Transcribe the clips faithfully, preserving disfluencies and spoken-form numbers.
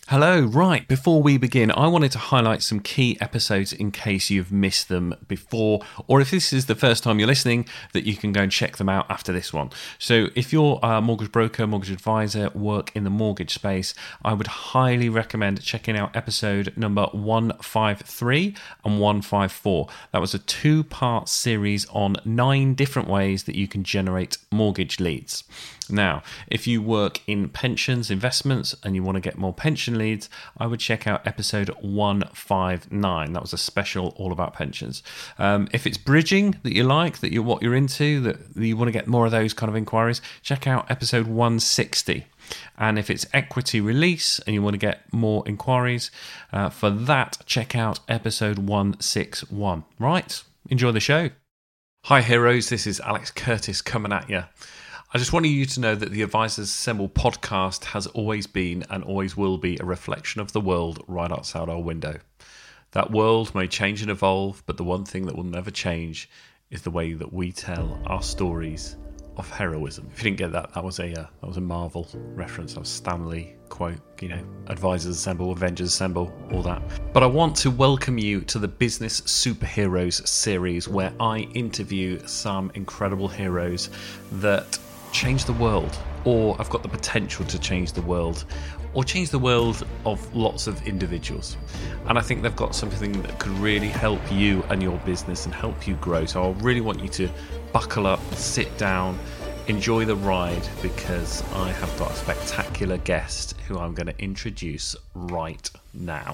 Hello, right, before we begin, I wanted to highlight some key episodes in case you've missed them before, or if this is the first time you're listening, that you can go and check them out after this one. So if you're a mortgage broker, mortgage advisor, work in the mortgage space, I would highly recommend checking out episode number one fifty-three and one fifty-four. That was a two-part series on nine different ways that you can generate mortgage leads. Now, if you work in pensions, investments, and you want to get more pension leads, I would check out episode one fifty-nine. That was a special all about pensions. Um, if it's bridging that you like, that you're what you're into, that you want to get more of those kind of inquiries, check out episode one sixty. And if it's equity release and you want to get more inquiries, uh, for that, check out episode one sixty-one. Right, enjoy the show. Hi heroes, this is Alex Curtis coming at you. I just wanted you to know that the Advisors Assemble podcast has always been and always will be a reflection of the world right outside our window. That world may change and evolve, but the one thing that will never change is the way that we tell our stories of heroism. If you didn't get that, that was a uh, that was a Marvel reference. That was Stan Lee quote, you know, Advisors Assemble, Avengers Assemble, all that. But I want to welcome you to the Business Superheroes series, where I interview some incredible heroes that change the world, or have got the potential to change the world, or change the world of lots of individuals. And I think they've got something that could really help you and your business and help you grow. So I really want you to buckle up, sit down, enjoy the ride, because I have got a spectacular guest who I'm going to introduce right now.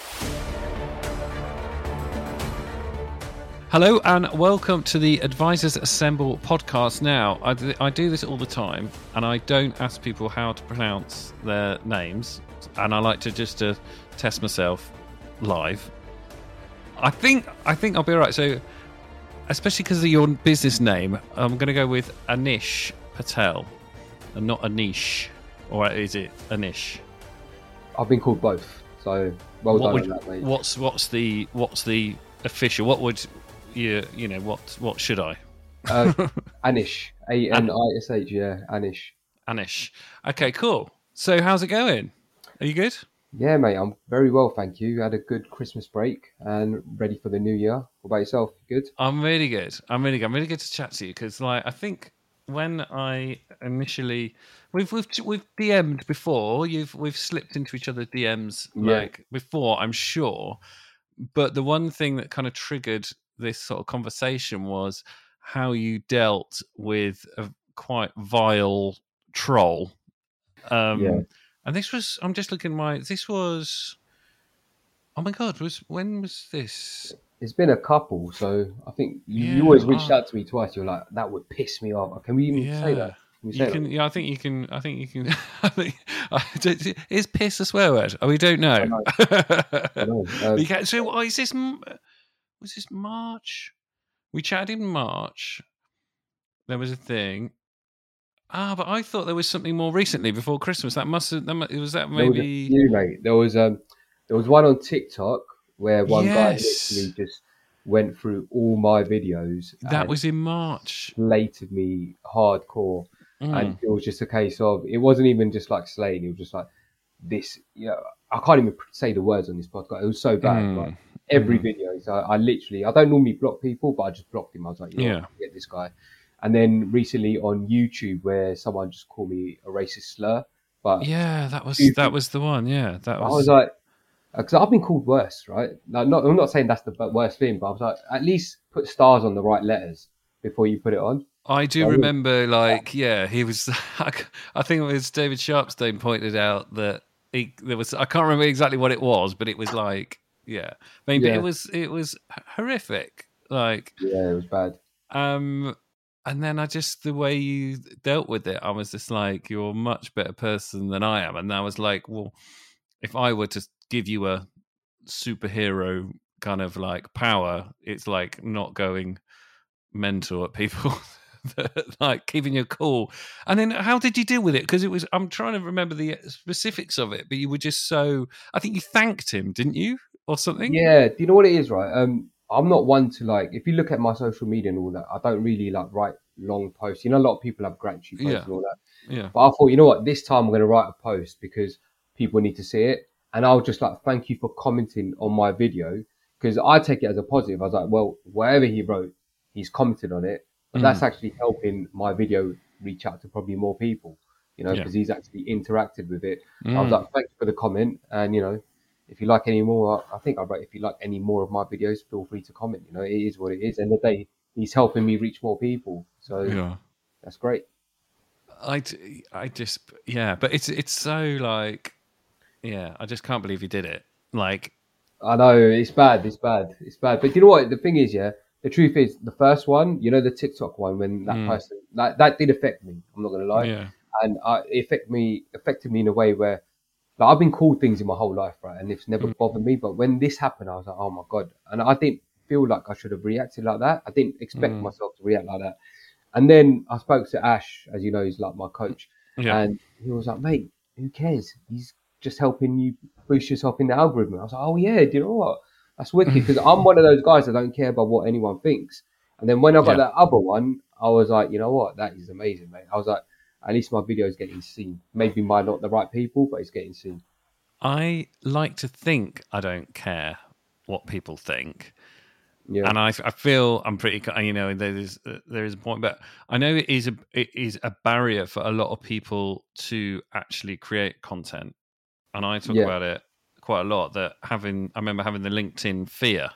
Hello and welcome to the Advisors Assemble podcast. Now, I do, I do this all the time, and I don't ask people how to pronounce their names, and I like to just uh, test myself live. I think I think I'll be all right. So, especially because of your business name, I'm going to go with Anish Patel, and not Anish, or is it Anish? I've been called both, so well what done would, on that, mate. What's what's the what's the official? What would you you know what what should I? Uh, Anish, A N I S H, yeah, Anish. Anish. Okay, cool. So how's it going? Are you good? Yeah, mate, I'm very well, thank you. Had a good Christmas break and ready for the new year. What about yourself? Good? I'm really good. I'm really good. I'm really good to chat to you because, like, I think when I initially we've we've we've D M'd before. You've we've slipped into each other's D Ms like yeah. before, I'm sure. But the one thing that kind of triggered this sort of conversation was how you dealt with a quite vile troll. Um, yeah. And this was, I'm just looking at my, this was, oh my God, was when was this? It's been a couple, so I think you, Yeah, you always reached oh. out to me twice. You're like, that would piss me off. Can we even Yeah. say that? Can we say You can, that? yeah, I think you can. I think you can. I think I don't- is piss a swear word? Oh, we don't know. I know. I know. Uh, you can, so, oh, is this? Was this March? We chatted in March. There was a thing. Ah, but I thought there was something more recently before Christmas. That must have. That must, was that maybe? There was a few, mate. There was um, there was one on TikTok where one yes. guy literally just went through all my videos. That was in March. Slated me hardcore, mm. and it was just a case of it wasn't even just like slating. It was just like this. You know, I can't even say the words on this podcast. It was so bad. Mm. Like every mm. video, so I, I literally I don't normally block people, but I just blocked him. I was like, you know, yeah, get this guy. And then recently on YouTube, where someone just called me a racist slur. But yeah, that was YouTube, that was the one. Yeah, that was. I was like, because I've been called worse, right? Like, not, I'm not saying that's the worst thing, but I was like, at least put stars on the right letters before you put it on. I do so remember, like, yeah, he was. I think it was David Sharpstone pointed out that he, there was. I can't remember exactly what it was, but it was like, yeah, I mean, Yeah. but it was it was horrific. Like, yeah, it was bad. Um. And then I just, the way you dealt with it, I was just like, you're a much better person than I am. And I was like, well, if I were to give you a superhero kind of like power, it's like not going mental at people, like keeping you cool. And then how did you deal with it? Because it was, I'm trying to remember the specifics of it, but you were just so, I think you thanked him, didn't you? Or something? Yeah. Do you know what it is, right? Um, I'm not one to like, if you look at my social media and all that, I don't really like write long posts. You know, a lot of people have gratitude posts Yeah. and all that. Yeah. But I thought, you know what, this time I'm going to write a post because people need to see it. and I'll just like, thank you for commenting on my video, because I take it as a positive. I was like, well, whatever he wrote, he's commented on it, but that's Mm. actually helping my video reach out to probably more people, you know, Yeah. because he's actually interacted with it. So I was Mm. like, thank you for the comment, and you know, if you like any more, I think I wrote, if you like any more of my videos, feel free to comment. You know, it is what it is. And the day he's helping me reach more people, so Yeah. that's great. I, d- I just yeah, but it's it's so like yeah, I just can't believe he did it. Like I know it's bad, it's bad, it's bad. But you know what? The thing is, yeah, the truth is, the first one, you know, the TikTok one, when that mm, person, that that did affect me. I'm not gonna lie, yeah, and uh, it affected me, affected me in a way where, like, I've been called things in my whole life, right, and it's never mm, bothered me. But when this happened, I was like, oh my god, and I didn't feel like I should have reacted like that. I didn't expect mm, myself to react like that. And then I spoke to Ash, as you know, he's like my coach, yeah. and he was like, mate, who cares? He's just helping you boost yourself in the algorithm. I was like, oh yeah, do you know what? That's wicked, because I'm one of those guys that don't care about what anyone thinks. And then when I got Yeah. that other one, I was like, you know what? That is amazing, mate. I was like, at least my video is getting seen. Maybe by not the right people, but it's getting seen. I like to think I don't care what people think. Yeah, And I, I feel I'm pretty, you know, there is there is a point, but I know it is a it is a barrier for a lot of people to actually create content, and I talk yeah, about it quite a lot. That having, I remember having the LinkedIn fear,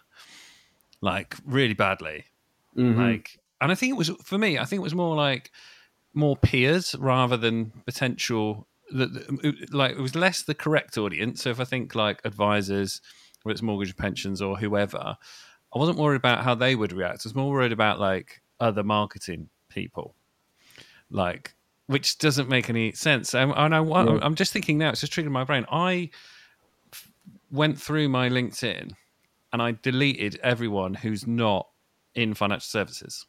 like really badly, hmm, like, and I think it was for me. I think it was more like more peers rather than potential. That like it was less the correct audience. So if I think like advisors, whether it's mortgage, pensions, or whoever. I wasn't worried about how they would react. I was more worried about like other marketing people, like which doesn't make any sense. And, and I, yeah. I'm just thinking now; it's just triggered my brain. I f- went through my LinkedIn and I deleted everyone who's not in financial services,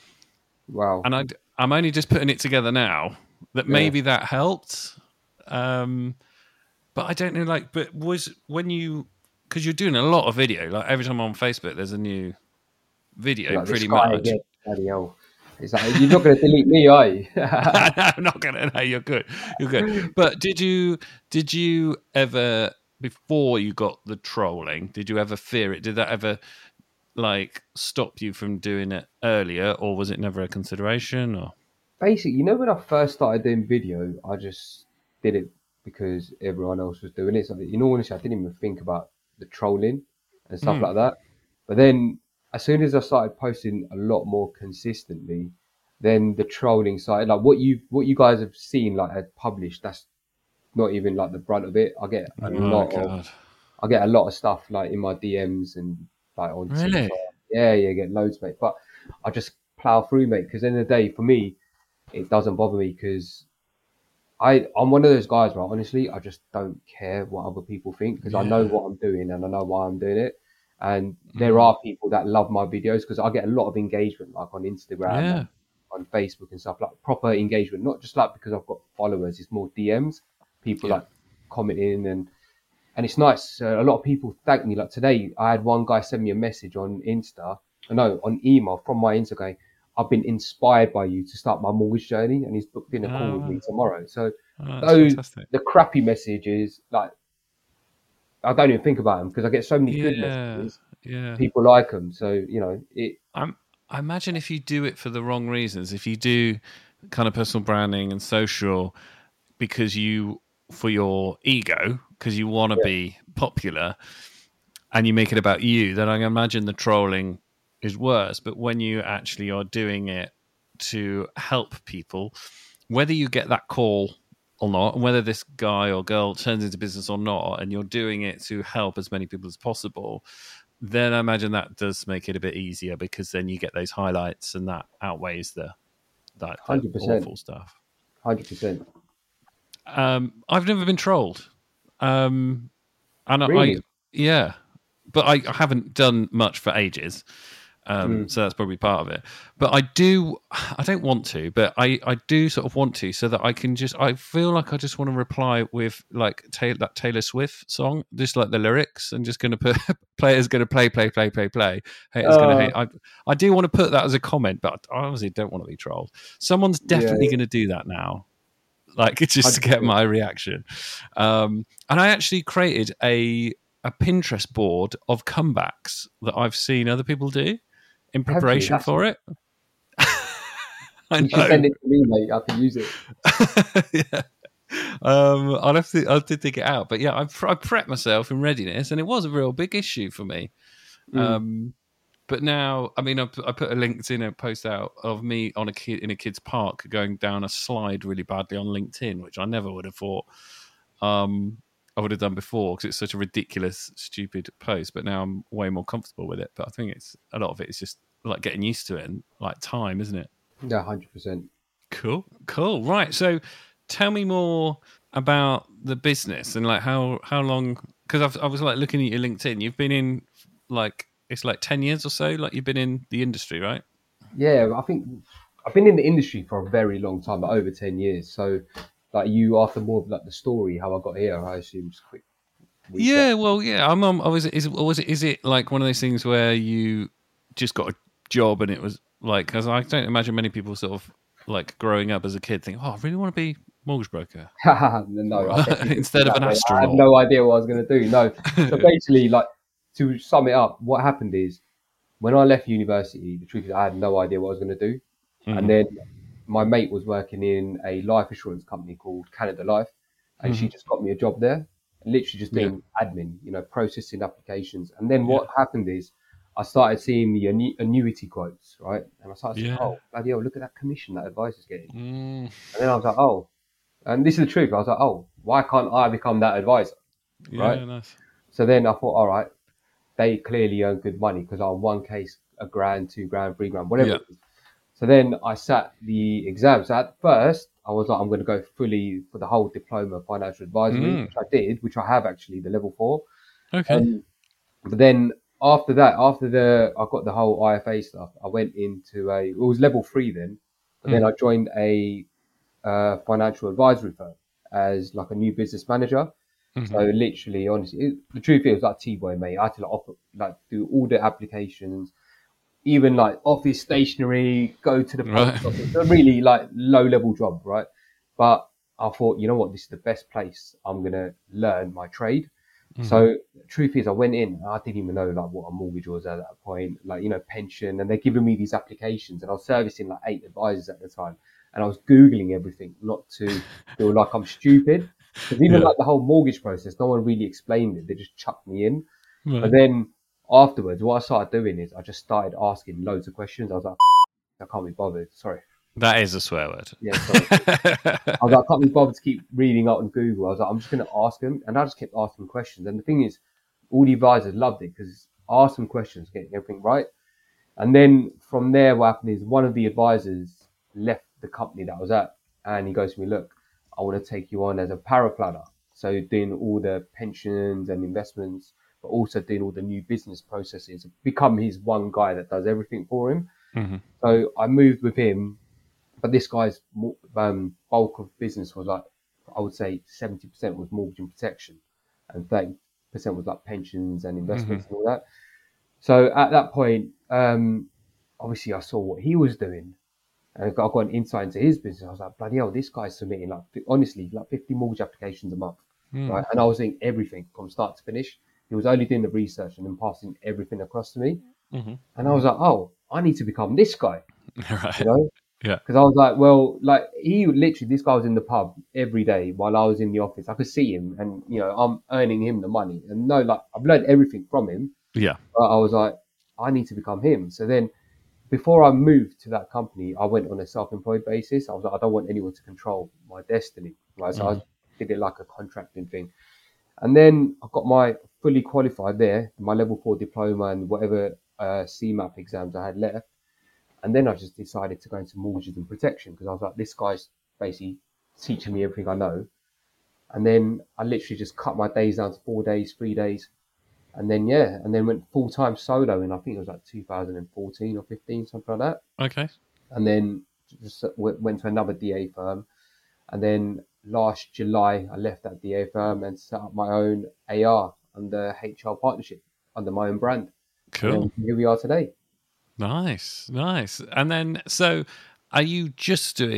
Wow. and I, I'm only just putting it together now that Yeah. maybe that helped. Um, but I don't know. Like, but was when you because you're doing a lot of video. Like every time I'm on Facebook, there's a new video Like this pretty guy much. again. Bloody hell. It's like, you're not going to delete me, are you? no, I'm not gonna. No, you're good. You're good. But did you did you ever before you got the trolling? Did you ever fear it? Did that ever like stop you from doing it earlier, or was it never a consideration? Or Basically, you know, when I first started doing video, I just did it because everyone else was doing it. So, in all honesty, I didn't even think about the trolling and stuff mm, like that. But then, as soon as I started posting a lot more consistently, then the trolling side, like what you what you guys have seen, like had published, that's not even like the brunt of it. I get a oh lot of god, I get a lot of stuff like in my D Ms and like on really? TikTok. Yeah, yeah, get loads, mate. But I just plow through, mate. Because in the day, for me, it doesn't bother me because I I'm one of those guys, right? Honestly, I just don't care what other people think because I know Yeah, what I'm doing and I know why I'm doing it. And there mm, are people that love my videos because I get a lot of engagement, like on Instagram yeah, and on Facebook and stuff, like proper engagement. Not just like because I've got followers; it's more D Ms. People yeah. like commenting and and it's nice. Uh, a lot of people thank me. Like today, I had one guy send me a message on Insta, no, on email from my Insta going, "I've been inspired by you to start my mortgage journey," and he's booked in a call with Oh, me tomorrow. So oh, that's those fantastic. the crappy messages, like I don't even think about them because I get so many good Yeah, messages. yeah. People like them, so you know it. I'm, I imagine if you do it for the wrong reasons, if you do kind of personal branding and social because you, for your ego, because you want to Yeah, be popular and you make it about you, then I imagine the trolling is worse. But when you actually are doing it to help people, whether you get that call or not, and whether this guy or girl turns into business or not, and you're doing it to help as many people as possible, then I imagine that does make it a bit easier because then you get those highlights and that outweighs the that the hundred percent, awful stuff. hundred percent. Um, I've never been trolled, um, and I, I Really? yeah, but I, I haven't done much for ages. Um, Mm. so that's probably part of it. But I do, I don't want to, but I, I do sort of want to so that I can just, I feel like I just want to reply with like ta- that Taylor Swift song, just like the lyrics and just going to put, player's going to play, play, play, play, play. Hater's going to Uh, hate. I, I do want to put that as a comment, but I obviously don't want to be trolled. Someone's yeah, definitely going to do that now. like just to get one hundred percent. my reaction. Um, and I actually created a a Pinterest board of comebacks that I've seen other people do in Have you? preparation That's for it. I You should know. send it to me, mate. I can use it. Yeah. Um, I'll have to, I'll have to dig it out. But yeah, I, I prepped myself in readiness, and it was a real big issue for me. Mm. Um, but now, I mean, I put, I put a LinkedIn post out of me on a kid in a kid's park going down a slide really badly on LinkedIn, which I never would have thought um, I would have done before because it's such a ridiculous, stupid post. But now I'm way more comfortable with it. But I think it's a lot of it is just like getting used to it and like time, isn't it? Yeah, one hundred percent. Cool, cool. Right. So tell me more about the business and like how, how long, because I was like looking at your LinkedIn, you've been in like, it's like ten years or so, like you've been in the industry, right? Yeah, I think I've been in the industry for a very long time, like over ten years. So, like you, after more of like the story, how I got here, I assume just quick recap. Yeah, well, yeah. I'm. Um, I was. Is was it? Is it like one of those things where you just got a job and it was like? Because I don't imagine many people sort of like growing up as a kid think, oh, I really want to be mortgage broker No, I definitely didn't instead do of that, an mate. I had astronaut. no idea what I was going to do. No, so basically, like to sum it up, what happened is when I left university, the truth is I had no idea what I was going to do, Mhm. and then my mate was working in a life assurance company called Canada Life, and she Mhm. just got me a job there, literally just Yeah. doing admin, you know, processing applications. And then Yeah. what happened is I started seeing the annu- annuity quotes, right? And I started saying, Yeah. oh, bloody hell, look at that commission that advisor's getting. Mm. And then I was like, oh, and this is the truth. I was like, oh, why can't I become that advisor, right? Yeah. Nice. So then I thought, all right, they clearly earn good money because on one case, a grand, two grand, three grand, whatever Yeah. it is. So then I sat the exam. So at first, I was like, I'm going to go fully for the whole diploma of financial advisory, Mm. which I did, which I have actually, the level four. Okay. Um, but then after that, after the I got the whole I F A stuff, I went into a, it was level three then, but then Mm. I joined a uh, financial advisory firm as like a new business manager. Mhm. So literally, honestly, it, the truth is like T-boy, mate. I had to like, offer, like do all the applications, even like office stationery, go to the Right. post office. A really like low level job, right? But I thought, you know what, this is the best place I'm gonna learn my trade. Mhm. So truth is, I went in, and I didn't even know like what a mortgage was at that point, like you know pension, and they're giving me these applications, and I was servicing like eight advisors at the time, and I was googling everything, not to feel like I'm stupid, because even Yeah. like the whole mortgage process, no one really explained it. They just chucked me in. Right. But then afterwards, what I started doing is I just started asking loads of questions. I was like, I can't be bothered. Sorry. That is a swear word. Yeah, sorry. I was like, I can't be bothered to keep reading out on Google. I was like, I'm just going to ask them. And I just kept asking questions. And the thing is, all the advisors loved it because I asked them questions, getting everything right. And then from there, what happened is one of the advisors left the company that I was at. And he goes to me, look, I want to take you on as a paraplanner. So doing all the pensions and investments, but also doing all the new business processes, become his one guy that does everything for him. Mm-hmm. So I moved with him, but this guy's um, bulk of business was like, I would say seventy percent was mortgage and protection and thirty percent was like pensions and investments mm-hmm. and all that. So at that point, um, obviously I saw what he was doing and I got, I got an insight into his business. I was like, bloody hell, this guy's submitting like, honestly, like fifty mortgage applications a month. Mm. Right. And I was doing everything from start to finish. He was only doing the research and then passing everything across to me. Mm-hmm. And I was like, oh, I need to become this guy. Right. You know? Yeah. Because I was like, well, like he literally, this guy was in the pub every day while I was in the office. I could see him and, you know, I'm earning him the money. And no, like I've learned everything from him. Yeah. But I was like, I need to become him. So then before I moved to that company, I went on a self-employed basis. I was like, I don't want anyone to control my destiny. Right. So mm. I did it like a contracting thing. And then I got my fully qualified there, my level four diploma and whatever uh, C MAP exams I had left. And then I just decided to go into mortgages and protection because I was like, this guy's basically teaching me everything I know. And then I literally just cut my days down to four days, three days. And then, yeah, and then went full-time solo in, I think it was like two thousand fourteen or fifteen, something like that. Okay. And then just went to another D A firm. And then last July, I left that D A firm and set up my own A R under H R partnership, under my own brand. Cool. And here we are today. Nice, nice. And then, so are you just doing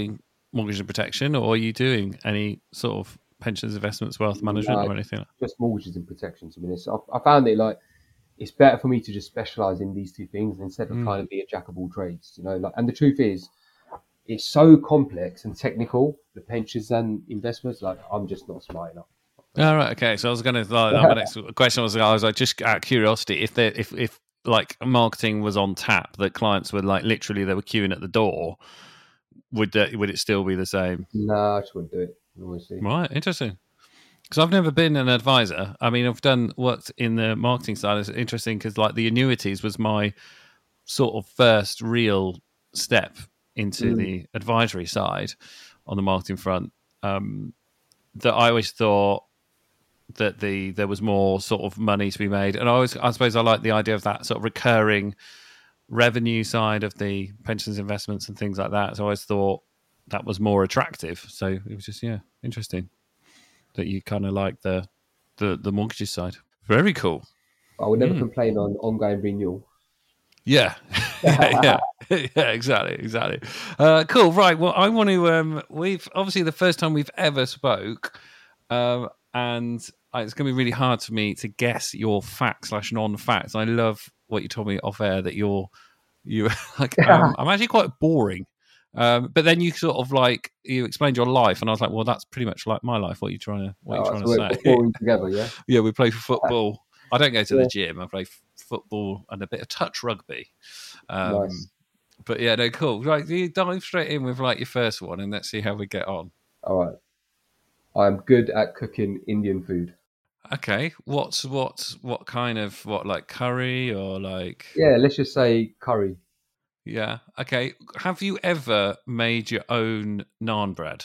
mortgage and protection, or are you doing any sort of pensions, investments, wealth management, No, or anything? just mortgages and protection. To be honest, I, I found it like it's better for me to just specialize in these two things instead of Mm. trying to be a jack of all trades. You know, like, and the truth is, it's so complex and technical, the pensions and investments. Like, I'm just not smart enough. All right, okay. So I was going to like my next question was I was like just out of curiosity if there if if like marketing was on tap that clients were like literally they were queuing at the door, would that would it still be the same? No, I just wouldn't do it. Honestly. Right, interesting. Because I've never been an advisor. I mean, I've done worked in the marketing side. It's interesting because like the annuities was my sort of first real step into Mm. the advisory side on the marketing front. Um, that I always thought that the there was more sort of money to be made, and I always I suppose I like the idea of that sort of recurring revenue side of the pensions, investments, and things like that. So I always thought that was more attractive. So it was just yeah interesting that you kind of like the the the mortgages side. Very cool. I would never Mm. complain on ongoing renewal. Yeah, yeah, yeah, yeah, exactly, exactly. Uh, cool, right? Well, I want to. Um, we've obviously the first time we've ever spoke, um, and it's going to be really hard for me to guess your fact slash non-facts. I love what you told me off air that you're you like. Um, I'm actually quite boring, um, but then you sort of like you explained your life, and I was like, well, that's pretty much like my life. What are you trying to what are you Oh, trying so to we're say? performing together, yeah. Yeah, we play football. I don't go to Yeah. the gym. I play f- football and a bit of touch rugby. Um, Nice. But yeah, no, cool. Right, you dive straight in with like your first one, and let's see how we get on. All right. I'm good at cooking Indian food. Okay, what's what what kind of what like curry or like Yeah, let's just say curry. yeah? Okay, have you ever made your own naan bread?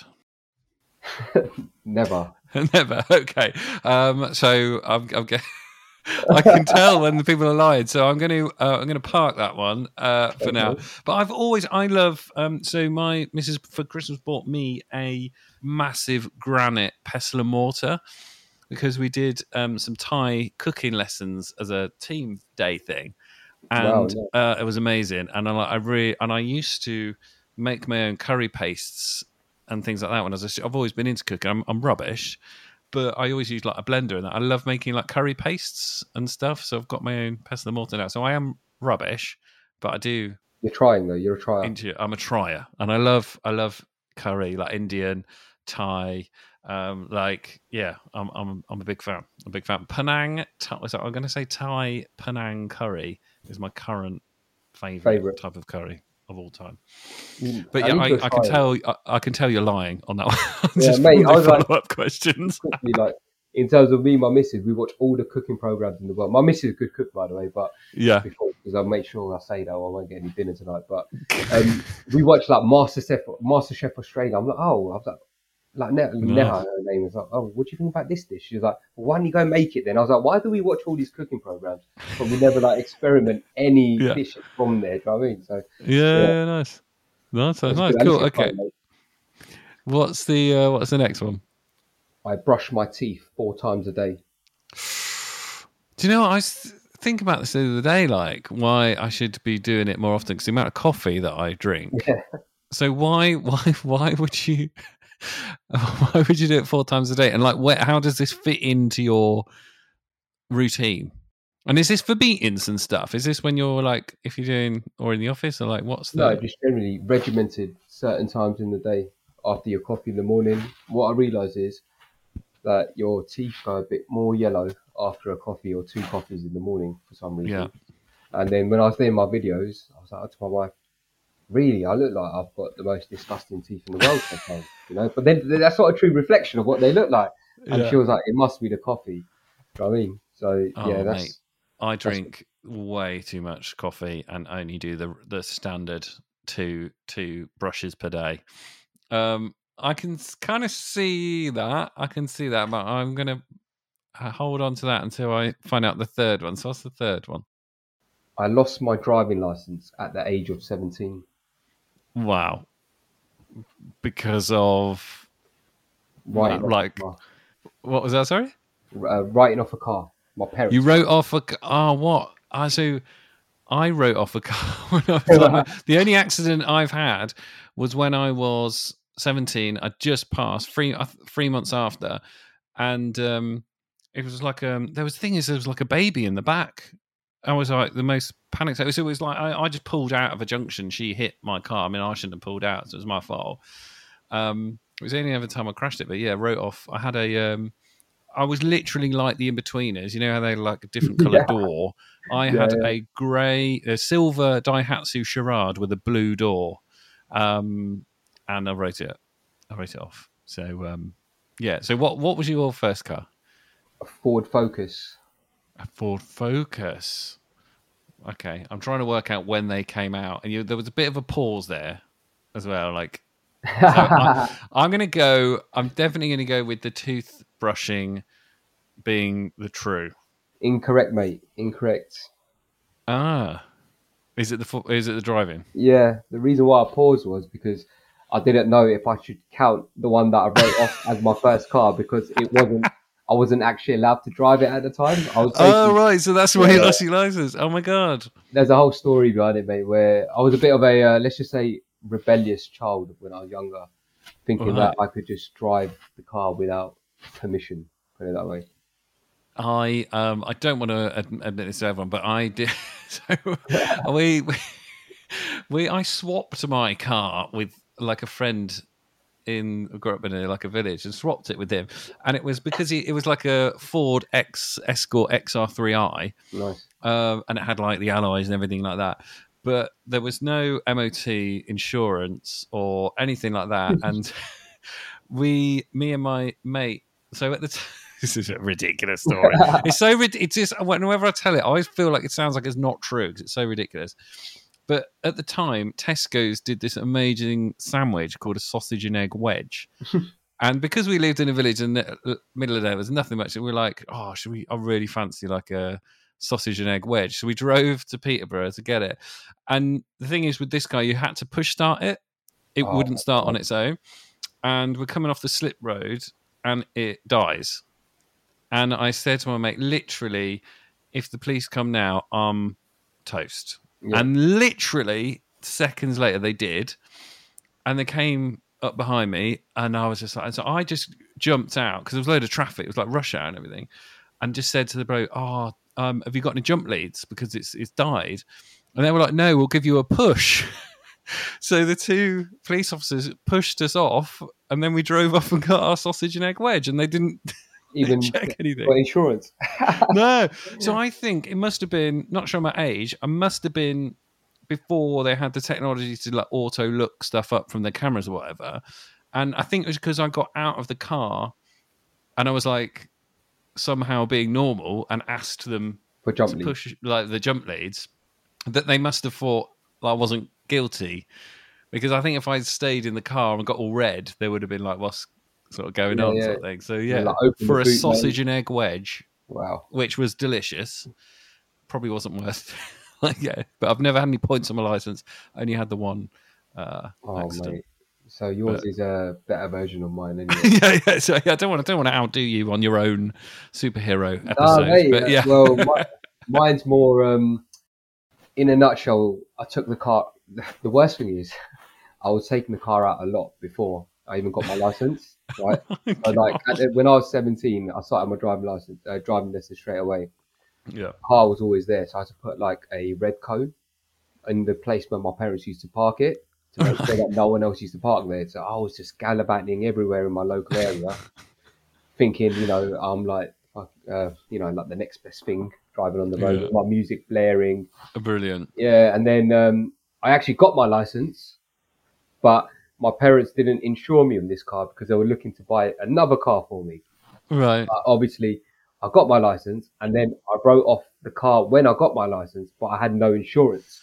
Never. Never. Okay. Um, so I'm, I'm ge- I can tell when the people are lying. So I'm going to uh, I'm going to park that one uh, for now. Okay. But I've always I love. Um, so my missus for Christmas bought me a massive granite pestle and mortar because we did um, some Thai cooking lessons as a team day thing, and Wow, uh, it was amazing. And I, like, I really and I used to make my own curry pastes and things like that when I was. A, I've always been into cooking. I'm, I'm rubbish, but I always use like a blender and that. I love making like curry pastes and stuff. So I've got my own pestle and mortar now. So I am rubbish, but I do. You're trying though. You're a trier. Into I'm a trier, and I love I love curry like Indian, Thai. Um, like yeah, I'm I'm I'm a big fan. I'm a big fan. Penang. Thai, was that, I'm going to say Thai Penang curry is my current favorite, Favorite. type of curry of all time. Mm, But I yeah, need I, to I can try it. tell I, I can tell you're lying on that one. Yeah, Just mate, from the I was like- follow-up questions. Quickly, like in terms of me, and my missus, we watch all the cooking programs in the world. My missus is a good cook, by the way, but Yeah. before because I'll make sure I say that or I won't get any dinner tonight. But um, we watch like MasterChef, MasterChef Australia. I'm like, oh, I was like, like Ne- Neha, her name was like, oh, what do you think about this dish? She was like, well, why don't you go make it then? I was like, why do we watch all these cooking programs, but we never like experiment any Yeah. dishes from there? Do you know what I mean? So Yeah, Yeah. nice. Nice, that's nice, good. At cool. least you're Okay. trying, mate. What's the uh, what's the next one? I brush my teeth four times a day. Do you know what I was thinking about this the other day? Like why I should be doing it more often because the amount of coffee that I drink. Yeah. So why why why would you why would you do it four times a day? And like where, how does this fit into your routine? And is this for meetings and stuff? Is this when you're like if you're doing or in the office or like what's the No, just generally regimented certain times in the day after your coffee in the morning. What I realise is that your teeth go a bit more yellow after a coffee or two coffees in the morning for some reason. Yeah. And then when I was doing my videos, I was like to my wife, really, I look like I've got the most disgusting teeth in the world sometimes, you know? But then that's not a true reflection of what they look like. And Yeah. she was like, it must be the coffee. You know what I mean? So, Oh, yeah, that's... mate. I drink way too much coffee and only do the the standard two two brushes per day. Um, I can kind of see that. I can see that, but I'm gonna hold on to that until I find out the third one. So what's the third one? I lost my driving license at the age of seventeen. Wow, because of Writing off like a car. what was that? Sorry, Uh, writing off a car. My parents. you wrote off a c- oh what? I so I wrote off a car when I was like, the only accident I've had was when I was seventeen. I just passed three uh, three months after, and um, it was like um, there was the thing is there was like a baby in the back. I was like the most panicked. It was, it was like I, I just pulled out of a junction. She hit my car. I mean, I shouldn't have pulled out, so it was my fault. Um, it was the only other time I crashed it, but yeah, wrote off. I had a. Um, I was literally like the in-betweeners. You know how they like a different coloured Yeah. door? I Yeah, had yeah. a grey, a silver Daihatsu Charade with a blue door. Um, and I wrote it. I wrote it off. So, um, yeah. So what, what was your first car? A Ford Focus. A Ford Focus. Okay. I'm trying to work out when they came out. And you, there was a bit of a pause there as well. Like, so I, I'm going to go, I'm definitely going to go with the toothbrushing being the true. Incorrect, mate. Incorrect. Ah, is it the fo- is it the driving? Yeah, the reason why I paused was because I didn't know if I should count the one that I wrote off as my first car because it wasn't. I wasn't actually allowed to drive it at the time. I was. Oh basically- right, so that's why you Yeah. lost your license. Oh my god. There's a whole story behind it, mate, where I was a bit of a uh, let's just say rebellious child when I was younger, thinking Right. that I could just drive the car without permission. Put it that way. I um I don't want to ad- admit this to everyone, but I did. So we, we we I swapped my car with like a friend in I grew up in a, like a village and swapped it with him, and it was because he, it was like a Ford X Escort X R three i, Nice. um, and it had like the alloys and everything like that. But there was no M O T insurance or anything like that, and we, me and my mate. So at the time. This is a ridiculous story. It's so rid- it's just whenever I tell it, I always feel like it sounds like it's not true because it's so ridiculous. But at the time, Tesco's did this amazing sandwich called a sausage and egg wedge, and because we lived in a village in the middle of the day, there was nothing much. And we were like, "Oh, should we? I really fancy like a sausage and egg wedge." So we drove to Peterborough to get it. And the thing is, with this guy, you had to push start it; it Oh, wouldn't start God. on its own. And we're coming off the slip road, and it dies. And I said to my mate, literally, if the police come now, I'm toast. Yeah. And literally seconds later, they did. And they came up behind me. And I was just like, so I just jumped out because there was a load of traffic. It was like rush hour and everything. And just said to the bloke, oh, um, have you got any jump leads? Because it's it's died. And they were like, no, we'll give you a push. So the two police officers pushed us off. And then we drove off and got our sausage and egg wedge. And they didn't... Even check anything. got insurance. No. So I think it must have been, not sure my age, I must have been before they had the technology to like auto look stuff up from their cameras or whatever. And I think it was because I got out of the car and I was like somehow being normal and asked them For jump to lead. push like the jump leads that they must have thought I wasn't guilty. Because I think if I'd stayed in the car and got all red, they would have been like, what's sort of going Yeah, on yeah. sort of thing. So yeah, like, open for the a boot, sausage mate. and egg wedge, Wow. which was delicious, probably wasn't worth like yeah, but I've never had any points on my license. I only had the one uh Oh, accident. mate. So yours But- is a better version of mine, anyway. yeah, yeah. So yeah, I don't want to don't want to outdo you on your own superhero No, episodes. mate, but uh, yeah. Well, mi- mine's more. Um, in a nutshell, I took the car. The worst thing is, I was taking the car out a lot before I even got my license. Right. So like at the, when I was seventeen, I started my driving license, uh, driving lesson straight away. yeah. Car was always there, so I had to put like a red cone in the place where my parents used to park it to make sure that no one else used to park there. So I was just gallivanting everywhere in my local area, thinking, you know, I'm like, fuck, uh, you know, like the next best thing, driving on the road Yeah. with my music blaring. Brilliant. Yeah, and then um, I actually got my license, but my parents didn't insure me on this car because they were looking to buy another car for me. Right. Uh, obviously, I got my license, and then I wrote off the car when I got my license, but I had no insurance.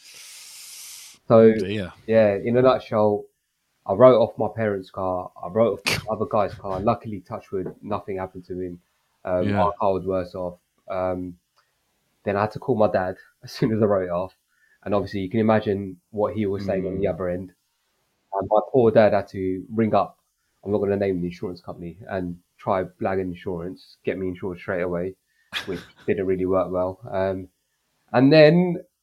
So, Dear. yeah, in a nutshell, I wrote off my parents' car. I wrote off the other guy's car. Luckily, touch wood, nothing happened to him. Um, Yeah. Our car was worse off. Um, then I had to call my dad as soon as I wrote it off. And obviously, you can imagine what he was saying on the Mm. other end. And my poor dad had to ring up, I'm not going to name the insurance company, and try blagging insurance, get me insured straight away, which didn't really work well. Um, and then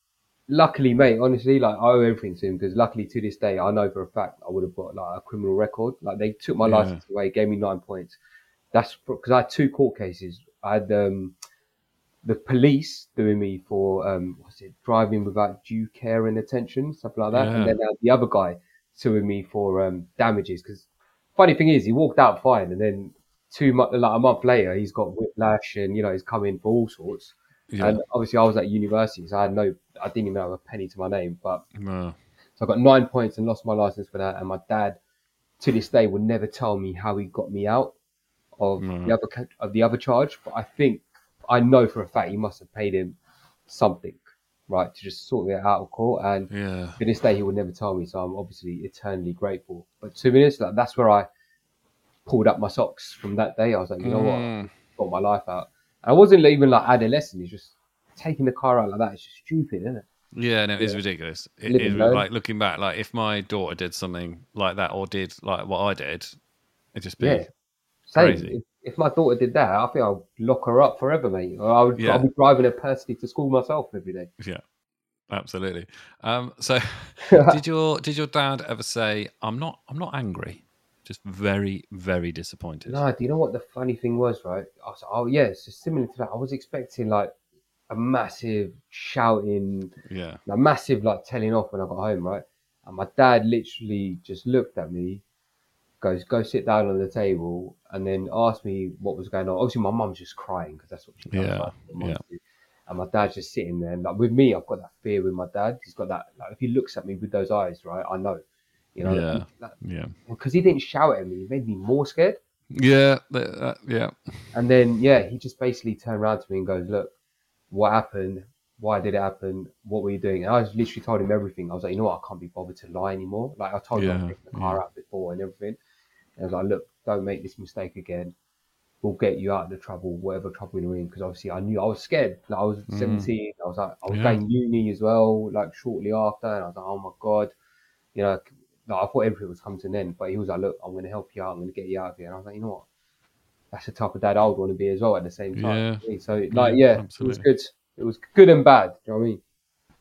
luckily, mate, honestly, like I owe everything to him because luckily to this day, I know for a fact I would have got like a criminal record. Like they took my Yeah. license away, gave me nine points. That's because I had two court cases. I had um, the police doing me for um, what's it, driving without due care and attention, stuff like that, and Yeah. then I had the other guy suing me for um, damages. Because funny thing is, he walked out fine, and then two months, like a month later, he's got whiplash, and you know he's come in for all sorts. Yeah. And obviously, I was at university, so I had no, I didn't even have a penny to my name. But Wow. so I got nine points and lost my license for that. And my dad, to this day, would never tell me how he got me out of Wow. the other ca- of the other charge. But I think I know for a fact he must have paid him something, right, to just sort it out of court. And Yeah. to this day, he would never tell me. So I'm obviously eternally grateful. But two minutes, like that's where I pulled up my socks from that day. I was like, you know what, Mm. got my life out. And I wasn't even like adolescent. It's just taking the car out like that. It's just stupid, isn't it? Yeah, no, it is Yeah. ridiculous. It Live is and learn. like looking back, like if my daughter did something like that or did like what I did, it'd just be Yeah. Same. crazy. If, if my daughter did that, I think I'll lock her up forever, mate. Or I would, Yeah. I'll be driving her personally to school myself every day. Yeah, absolutely. Um, so did your did your dad ever say, "I'm not I'm not angry, just very very disappointed"? No, do you know what the funny thing was, right? I was, oh, yeah, it's just similar to that. I was expecting like a massive shouting, Yeah, a massive like telling off when I got home, right? And my dad literally just looked at me, goes, go sit down on the table, and then asked me what was going on. Obviously, my mum's just crying because that's what she does. Yeah, Right? What mums yeah. do. And my dad's just sitting there. And like with me, I've got that fear with my dad. He's got that, like, if he looks at me with those eyes, right, I know, you know, Yeah. like, yeah, because he didn't shout at me, he made me more scared. yeah, th- uh, yeah, And then, yeah, he just basically turned around to me and goes, look, what happened? Why did it happen? What were you doing? And I just literally told him everything. I was like, you know what? I can't be bothered to lie anymore. Like I told him I'd Yeah, taken the car yeah. out before and everything. And I was like, look, don't make this mistake again. We'll get you out of the trouble, whatever trouble you're in. Because obviously I knew I was scared. Like I was Mm. seventeen. I was like, I was Yeah. going uni as well, like shortly after. And I was like, oh my God. You know, like, I thought everything was coming to an end. But he was like, look, I'm going to help you out. I'm going to get you out of here. And I was like, you know what? That's the type of dad I would want to be as well at the same time. Yeah. So like, yeah, Yeah, it was absolutely. good. It was good and bad. Do you know what I mean?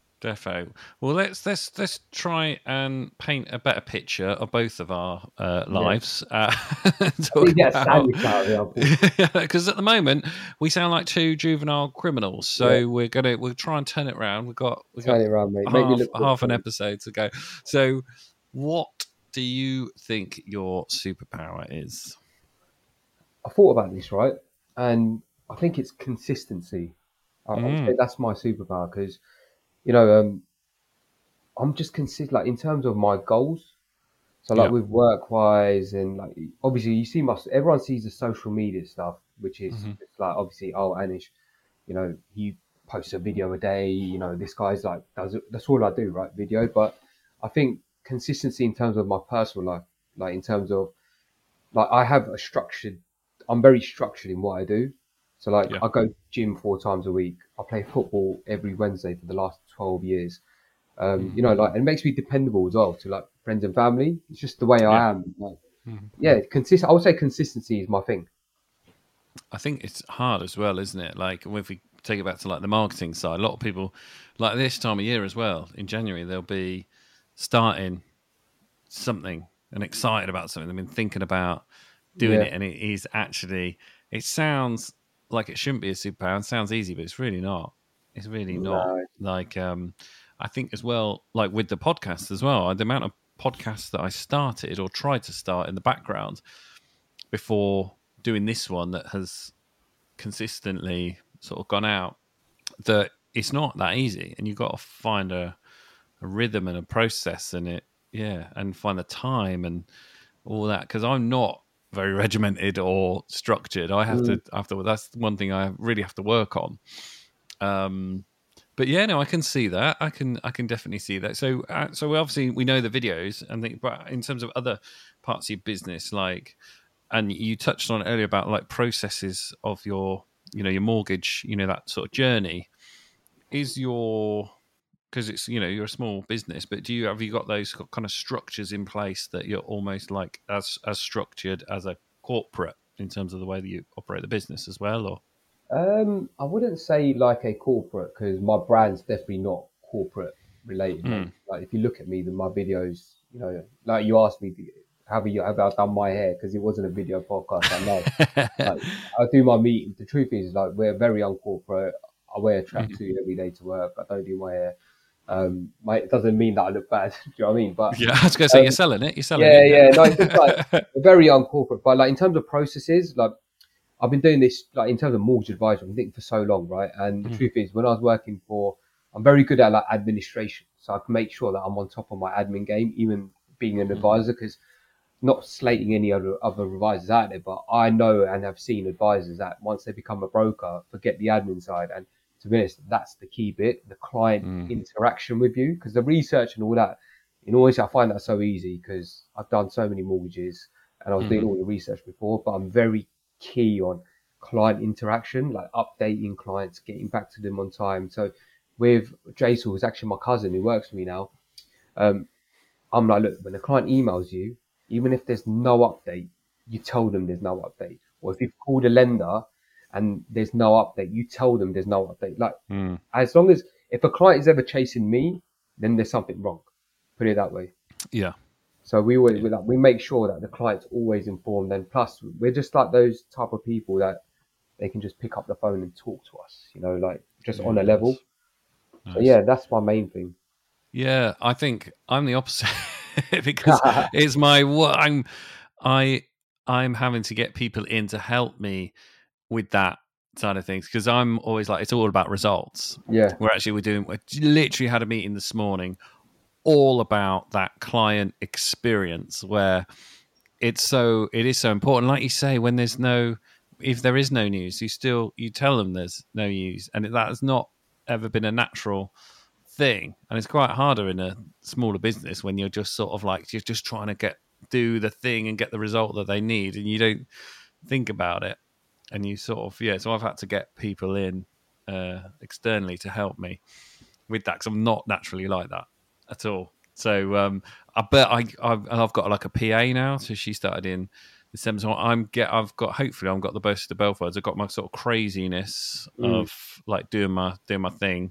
Defo. Well, let's let's let's try and paint a better picture of both of our uh, lives. Uh, I get a sandwich out of it. Because at the moment we sound like two juvenile criminals. So Yeah. we're gonna we'll try and turn it around. We've got we've Turn got it around, mate. Make me half look half an good. episode to go. So, what do you think your superpower is? I thought about this, right? And I think it's consistency. I, I would Mm. say that's my superpower because, you know, um, I'm just consistent, like in terms of my goals. So, like Yeah. with work wise, and like obviously, you see my everyone sees the social media stuff, which is Mhm. it's like obviously, oh, Anish, you know, he posts a video a day. You know, this guy's like does it. That's all I do, right? Video, but I think consistency in terms of my personal life, like in terms of like I have a structured. I'm very structured in what I do. So like Yeah. I go gym four times a week. I play football every Wednesday for the last twelve years. Um, you know, like it makes me dependable as well to like friends and family. It's just the way Yeah. I am. Like, Mhm. yeah, consist. I would say consistency is my thing. I think it's hard as well, isn't it? Like if we take it back to like the marketing side, a lot of people like this time of year as well. In January, they'll be starting something and excited about something. They've been thinking about doing Yeah. it, and it is actually. It sounds like it shouldn't be a superpower. It sounds easy, but it's really not. It's really not. No. Like um, I think as well, like with the podcast as well, the amount of podcasts that I started or tried to start in the background before doing this one that has consistently sort of gone out, that it's not that easy, and you've got to find a, a rhythm and a process in it, yeah, and find the time and all that. Because I'm not very regimented or structured. I have Mm. to after that's one thing I really have to work on. Um, but yeah, no, I can see that. I can I can definitely see that. So uh, so we obviously we know the videos and think, but in terms of other parts of your business, like. And you touched on it earlier about like processes of your, you know, your mortgage, you know, that sort of journey. Is your, because it's, you know, you're a small business, but do you have you got those kind of structures in place that you're almost like as as structured as a corporate in terms of the way that you operate the business as well, or? Um, I wouldn't say like a corporate because my brand's definitely not corporate related. Mm. Mate. Like if you look at me, then my videos, you know, like you asked me, have you have I done my hair? Because it wasn't a video podcast. I know. Like, I do my meetings. The truth is, like, we're very uncorporate. I wear a tracksuit mm. every day to work. I don't do my hair. Um, my, it doesn't mean that I look bad. Do you know what I mean? But yeah, I was going to say um, you're selling it. You're selling yeah, it. Yeah, yeah. No, it's just like we're very uncorporate. But like in terms of processes, like I've been doing this, like in terms of mortgage advisory, I've been thinking for so long, right? And the mm. truth is, when I was working for, I'm very good at like administration, so I can make sure that I'm on top of my admin game, even being an mm. advisor, because. Not slating any other other advisors out there, but I know and have seen advisors that once they become a broker, forget the admin side. And to be honest, that's the key bit, the client mm. interaction with you, because the research and all that, in all honesty, I find that so easy because I've done so many mortgages and I was mm. doing all the research before, but I'm very key on client interaction, like updating clients, getting back to them on time. So with Jason, who's actually my cousin who works for me now, um, I'm like, look, when the client emails you, even if there's no update, you tell them there's no update. Or if you've called a lender and there's no update, you tell them there's no update. Like, mm. as long as, if a client is ever chasing me, then there's something wrong. Put it that way. Yeah. So we always, yeah. we, like, we make sure that the client's always informed. And plus, we're just like those type of people that they can just pick up the phone and talk to us, you know, like just yeah, on a level. Nice. So yeah, that's my main thing. Yeah, I think I'm the opposite. because it's my I'm I I'm having to get people in to help me with that side of things, because I'm always like, it's all about results. Yeah, we're actually we're doing we literally had a meeting this morning all about that client experience, where it's so it is so important. Like you say, when there's no if there is no news, you still you tell them there's no news, and that has not ever been a natural thing, and it's quite harder in a smaller business when you're just sort of like you're just trying to get do the thing and get the result that they need, and you don't think about it, and you sort of yeah so I've had to get people in uh externally to help me with that, because I'm not naturally like that at all. So um I bet I I've, I've got like a P A now, so she started in December, so I'm get I've got hopefully I've got the both of the Belfords. I've got my sort of craziness mm. of like doing my doing my thing,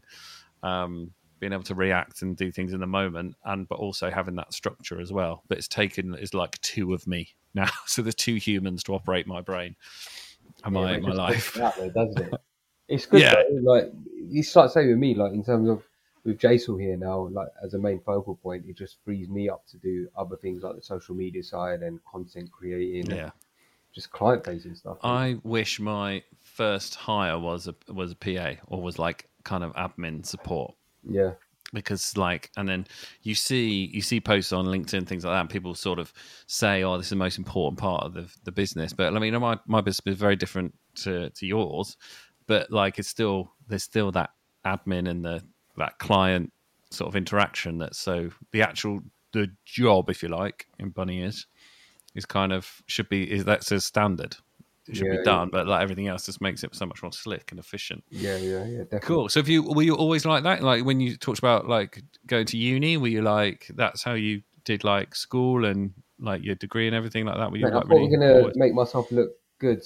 um being able to react and do things in the moment, and but also having that structure as well. But it's taken is like two of me now, so there's two humans to operate my brain and yeah, my my life. That way, doesn't it? It's good. Yeah. Though. Like you start saying with me, like in terms of with Jason here now, like as a main focal point, it just frees me up to do other things like the social media side and content creating. Yeah. Just client facing stuff. I right? wish my first hire was a was a P A, or was like kind of admin support. Yeah, because like, and then you see you see posts on LinkedIn, things like that, and people sort of say, "Oh, this is the most important part of the the business." But I mean, my my business is very different to to yours, but like, it's still there's still that admin and the that client sort of interaction. That's so the actual the job, if you like, in Bunny is is kind of should be is that's a standard. It should yeah, be done, yeah. but like everything else just makes it so much more slick and efficient. Yeah, yeah, yeah, definitely. Cool. So, if you were you always like that? Like when you talked about like going to uni, were you like that's how you did like school and like your degree and everything like that? Were you Mate, like I thought really we're gonna always... make myself look good.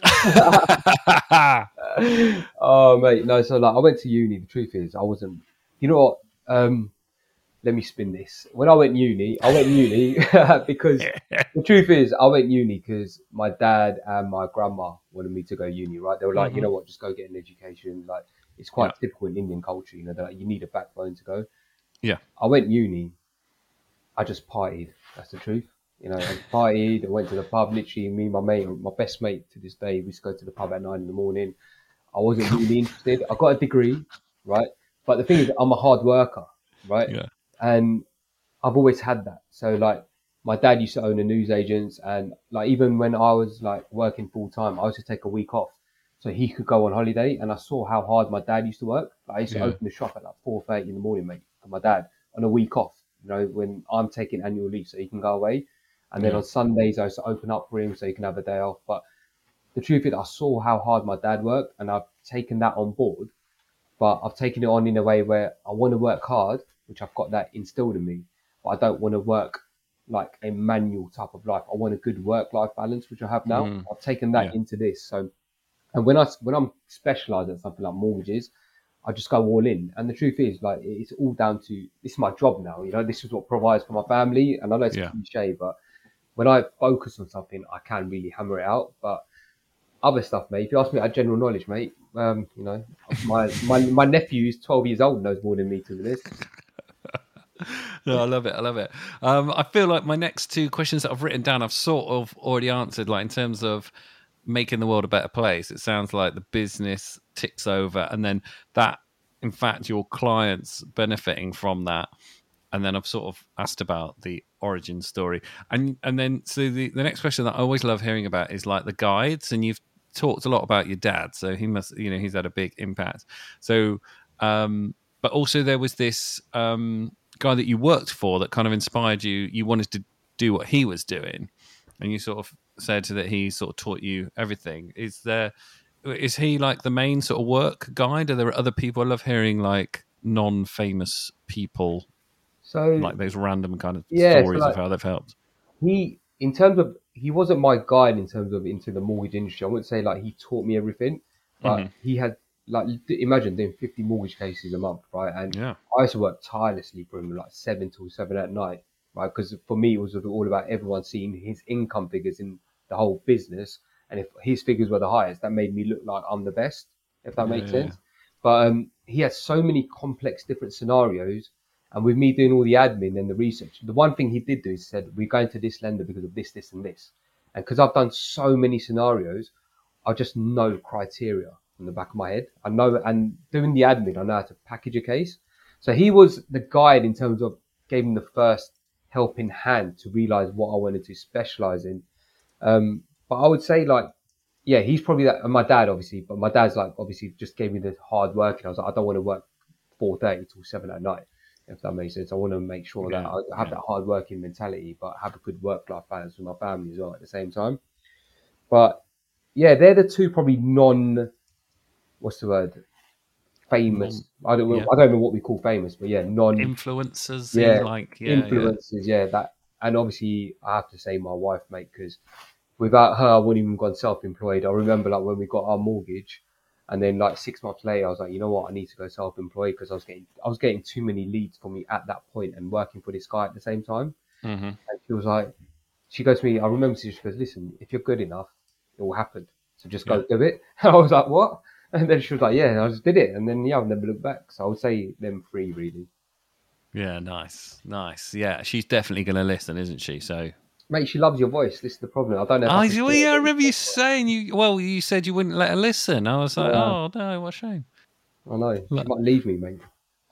Oh, mate, no. So like, I went to uni. The truth is, I wasn't. You know what? Um, let me spin this. When I went uni, I went uni because the truth is, I went uni because my dad and my grandma wanted me to go uni, right? They were like, mm-hmm. you know what, just go get an education. Like, it's quite yeah. typical in Indian culture, you know, that like, you need a backbone to go. Yeah. I went uni. I just partied. That's the truth. You know, I partied. I went to the pub. Literally, me and my mate, my best mate to this day, we used to go to the pub at nine in the morning. I wasn't really interested. I got a degree, right? But the thing is, I'm a hard worker, right? Yeah. And I've always had that. So like my dad used to own a newsagent, and like even when I was like working full time, I used to take a week off so he could go on holiday. And I saw how hard my dad used to work. Like, I used to yeah. open the shop at like four thirty in the morning, mate, for my dad on a week off, you know, when I'm taking annual leave so he can go away. And then yeah. on Sundays, I used to open up for him so he can have a day off. But the truth is, I saw how hard my dad worked, and I've taken that on board. But I've taken it on in a way where I want to work hard, which I've got that instilled in me, but I don't want to work like a manual type of life. I want a good work-life balance, which I have now. Mm. I've taken that yeah. into this. So, and when I when I'm specialised at something like mortgages, I just go all in. And the truth is, like, it's all down to, this is my job now. You know, this is what provides for my family. And I know it's Yeah. cliche, but when I focus on something, I can really hammer it out. But other stuff, mate, if you ask me about general knowledge, mate, um, you know, my, my, my nephew is twelve years old and knows more than me to this. No, I love it. I love it. Um, I feel like my next two questions that I've written down, I've sort of already answered, like in terms of making the world a better place. It sounds like the business ticks over, and then that, in fact, your clients benefiting from that. And then I've sort of asked about the origin story. And and then, so the, the next question that I always love hearing about is like the guides. And you've talked a lot about your dad. So he must, you know, he's had a big impact. So, um, but also there was this um, guy that you worked for that kind of inspired you. You wanted to do what he was doing. And you sort of said that he sort of taught you everything. Is there, is he like the main sort of work guide? Are there other people? I love hearing like non-famous people, So, like those random kind of yeah, so stories like, of how they've helped. he, in terms of, he wasn't my guide in terms of into the mortgage industry. I wouldn't say like he taught me everything, but Mm-hmm. he had, like, imagine doing fifty mortgage cases a month, right? And Yeah. I used to work tirelessly for him, like seven till seven at night, right? Because for me, it was all about everyone seeing his income figures in the whole business. And if his figures were the highest, that made me look like I'm the best, if that Yeah, makes yeah, sense. But um, he had so many complex different scenarios. And with me doing all the admin and the research, the one thing he did do is said, we're going to this lender because of this, this, and this. And because I've done so many scenarios, I just know criteria from the back of my head. I know, and doing the admin, I know how to package a case. So he was the guide in terms of gave me the first helping hand to realize what I wanted to specialize in. Um, but I would say, like, yeah, he's probably that. And my dad, obviously, but my dad's like, obviously, just gave me the hard work. And I was like, I don't want to work four thirty till seven at night, if that makes sense. I want to make sure yeah, that I have yeah. that hard working mentality, but have a good work life balance with my family as well at the same time. But yeah, they're the two probably non, what's the word? Famous. I don't Yeah. know. I don't know what we call famous, but yeah, non. Influencers, Yeah, like yeah, yeah, influences. Yeah, that. And obviously, I have to say my wife, mate, because without her, I wouldn't even gone self-employed. I remember like when we got our mortgage, and then like six months later, I was like, you know what, I need to go self-employed because I was getting, I was getting too many leads for me at that point and working for this guy at the same time. Mm-hmm. And she was like, she goes to me, I remember she goes, listen, if you're good enough, it will happen. So just go Yeah. do it. And I was like, what? And then she was like, yeah, and I just did it. And then yeah, I've never looked back. So I would say them three really. Yeah, nice, nice. Yeah, she's definitely going to listen, isn't she? So, Mate, she loves your voice. This is the problem. I don't know if oh, I can well, yeah, I remember you saying you. Well, you said you wouldn't let her listen. I was like, Yeah. oh no, what a shame. I know. She Look. might leave me, mate.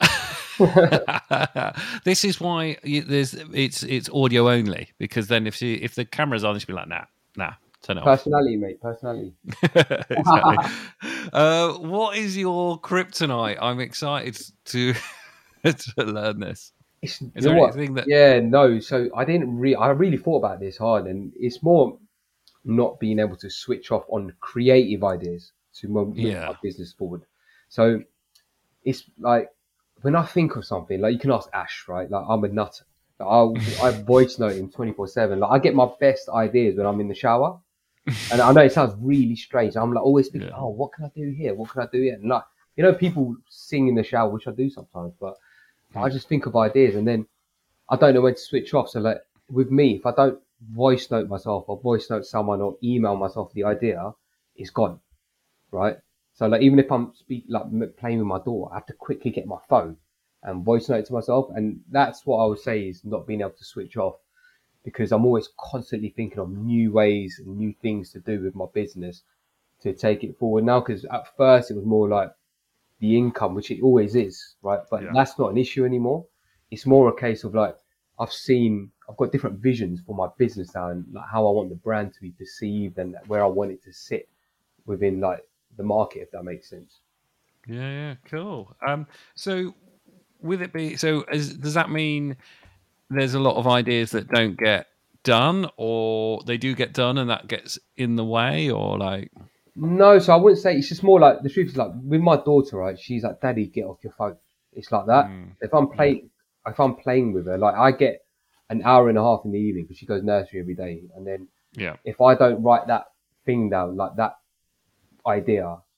This is why you, there's it's it's audio only, because then if she if the camera's on, she'll be like, nah, nah, turn it off. Personality, mate. Personality. Exactly. uh, what is your kryptonite? I'm excited to to learn this. It's, Is you there know what? anything that? Yeah, no. So I didn't really, I really thought about this hard, and it's more not being able to switch off on creative ideas to move Yeah. my business forward. So it's like when I think of something, like you can ask Ash, right? Like I'm a nutter. Like, I'll, I voice note him twenty-four seven. Like I get my best ideas when I'm in the shower. And I know it sounds really strange. I'm like always thinking, Yeah. oh, what can I do here? What can I do here? And like, you know, people sing in the shower, which I do sometimes, but I just think of ideas and then I don't know when to switch off. So like with me, if I don't voice note myself or voice note someone or email myself the idea, it's gone, right? So like even if I'm speak like playing with my daughter, I have to quickly get my phone and voice note to myself. And that's what I would say is not being able to switch off, because I'm always constantly thinking of new ways and new things to do with my business to take it forward now. Because at first it was more like the income, which it always is, right? But Yeah. that's not an issue anymore. It's more a case of like, I've seen, I've got different visions for my business now and like how I want the brand to be perceived and where I want it to sit within like the market, if that makes sense. Yeah, yeah, cool. Um, so with it be so, is, does that mean there's a lot of ideas that don't get done, or they do get done and that gets in the way, or like? No, so I wouldn't say, it's just more like the truth is like with my daughter, right? She's like, Daddy, get off your phone. It's like that. Mm, If I'm playing, if I'm playing with her, like I get an hour and a half in the evening because she goes nursery every day, and then yeah, if I don't write that thing down, like that idea,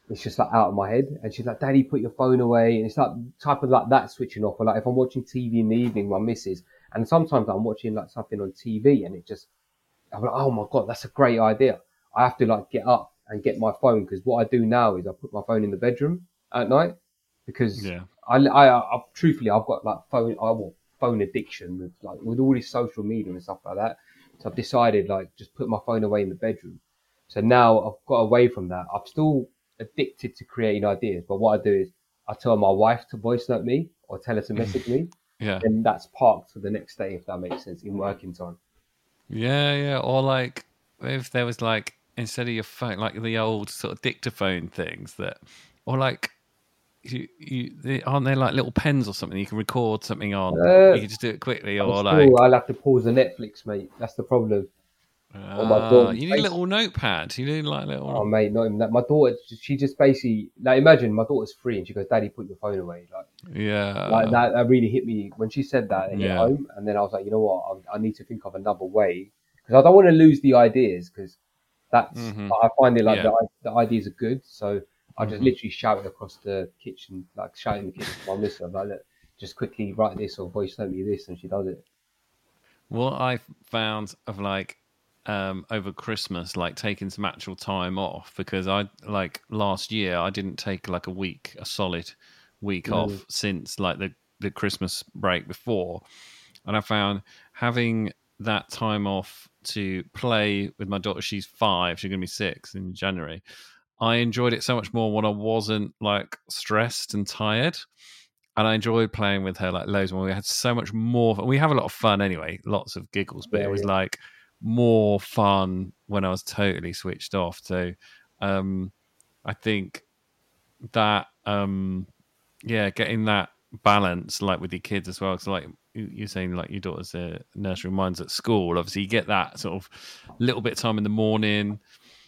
it's just like out of my head. And she's like, Daddy, put your phone away. And it's like type of like that switching off. Or like if I'm watching T V in the evening, my missus, and sometimes I'm watching like something on T V and it just, I'm like, oh my God, that's a great idea. I have to like get up and get my phone, because what I do now is I put my phone in the bedroom at night, because Yeah. I, I, I truthfully, I've got like phone, I want phone addiction with like with all this social media and stuff like that. So I've decided like just put my phone away in the bedroom. So now I've got away from that. I'm still addicted to creating ideas, but what I do is I tell my wife to voice note me or tell her to message me, Yeah. and that's parked for the next day, if that makes sense, in working time. Yeah, yeah. Or like if there was like, instead of your phone, like the old sort of dictaphone things that, or like you, you they, aren't there like little pens or something you can record something on? Uh, You can just do it quickly, I'm or still, like, I'll have to pause the Netflix, mate. That's the problem. Or my uh, daughter, you need a basically, little notepad. You need like oh little, mate, not even that. My daughter, she just basically, like, imagine my daughter's free and she goes, Daddy, put your phone away. Like, like yeah, that, that really hit me when she said that. It hit yeah, home, and then I was like, you know what, I, I need to think of another way, because I don't want to lose the ideas, because that's, hmm, I find it like yeah, the the ideas are good, so I just hmm. literally shout it across the kitchen, like shouting in the kitchen to my missus, like, look, just quickly write this or voice note me this, and she does it. What I found of like um over Christmas, like taking some actual time off, because I like last year I didn't take like a week, a solid week Mm, off since like the the Christmas break before, and I found having that time off to play with my daughter. She's five. She's gonna be six in January. I enjoyed it so much more when I wasn't like stressed and tired. And I enjoyed playing with her like loads more. We had so much more fun. We have a lot of fun anyway, lots of giggles, but it yeah, was yeah, like more fun when I was totally switched off. So um I think that um yeah, getting that balance like with your kids as well. Because like you- you're saying, like your daughter's a nursery, mine's at school. Obviously, you get that sort of little bit of time in the morning,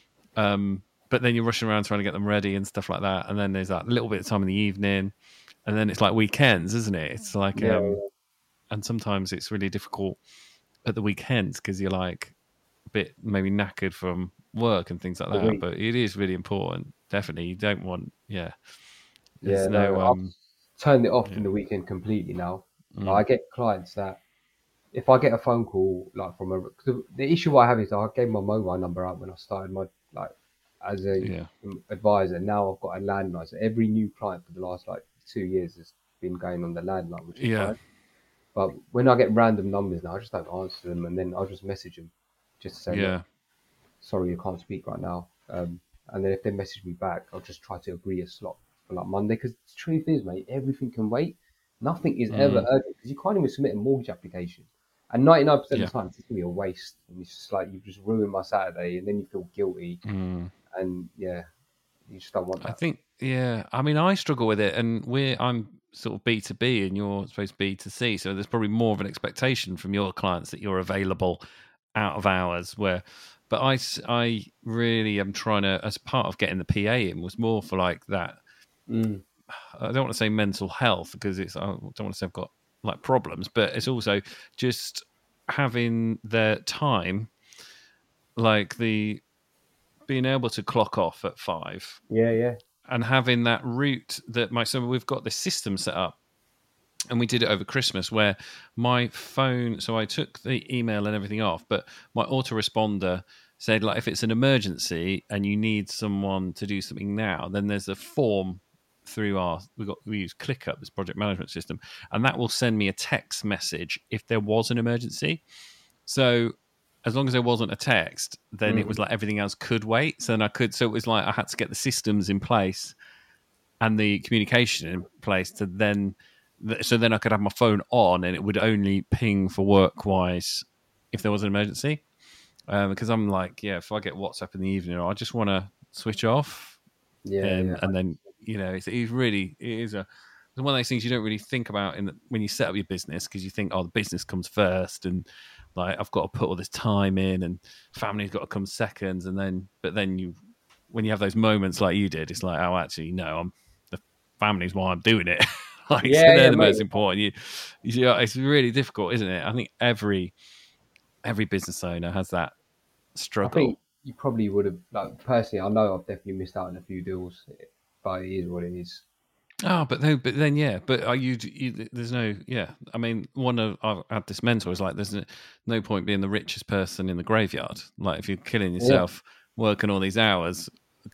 um, but then you're rushing around trying to get them ready and stuff like that. And then there's that little bit of time in the evening, and then it's like weekends, isn't it? It's like, yeah, um, yeah. and sometimes it's really difficult at the weekends because you're like a bit maybe knackered from work and things like A that. week. But it is really important. Definitely, you don't want, yeah. Yeah, There's no, no, I've um, turned it off yeah, in the weekend completely now. mm, Like, I get clients that if I get a phone call like from a, cause the, the issue I have is I gave my mobile number out when I started my like as a yeah, advisor. Now I've got a landline. So every new client for the last like two years has been going on the landline, which is yeah, fine. But when I get random numbers now, I just don't answer them, and then I'll just message them just to say, look, yeah, sorry, I can't speak right now. Um, and then if they message me back, I'll just try to agree a slot for like Monday. Because the truth is, mate, everything can wait. Nothing is ever mm, urgent, because you can't even submit a mortgage application. And ninety-nine percent yeah, of the time, it's just gonna be a waste. And it's just like you've just ruined my Saturday, and then you feel guilty. mm. And yeah, you just don't want I that. think, yeah. I mean, I struggle with it, and we're I'm sort of B to B, and you're supposed to be to C. So there's probably more of an expectation from your clients that you're available out of hours. Where, but I, s- I really am trying to, as part of getting the P A in, was more for like that. Mm, I don't want to say mental health because it's. I don't want to say I've got like problems, but it's also just having the time, like the being able to clock off at five yeah, yeah. and having that route that my so we've got this system set up, and we did it over Christmas where my phone, so I took the email and everything off, but my autoresponder said like if it's an emergency and you need someone to do something now, then there's a form through our we got we use ClickUp, this project management system, and that will send me a text message if there was an emergency. So as long as there wasn't a text, then it Mm, was like everything else could wait. So then I could, so it was like I had to get the systems in place and the communication in place to then, so then I could have my phone on and it would only ping for work wise if there was an emergency. Um, because I'm like, yeah, if I get WhatsApp in the evening, I just want to switch off. yeah, Um, yeah. and then, you know, it's, it's really, it is a, it's one of those things you don't really think about in the, when you set up your business, because you think, oh, the business comes first, and like I've got to put all this time in, and family's got to come second, and then, but then you, when you have those moments like you did, it's like, oh, actually, no, I'm the family's why I'm doing it. Like, so Yeah, they're yeah, the mate. most important. You, you know, it's really difficult, isn't it? I think every every business owner has that I think struggle. you probably would have, like, personally, I know I've definitely missed out on a few deals, but it is what it is. Oh, but then, but then, yeah. But are you, you? There's no, yeah. I mean, one of I've had this mentor is like, there's no, no point being the richest person in the graveyard. Like, if you're killing yourself working all these hours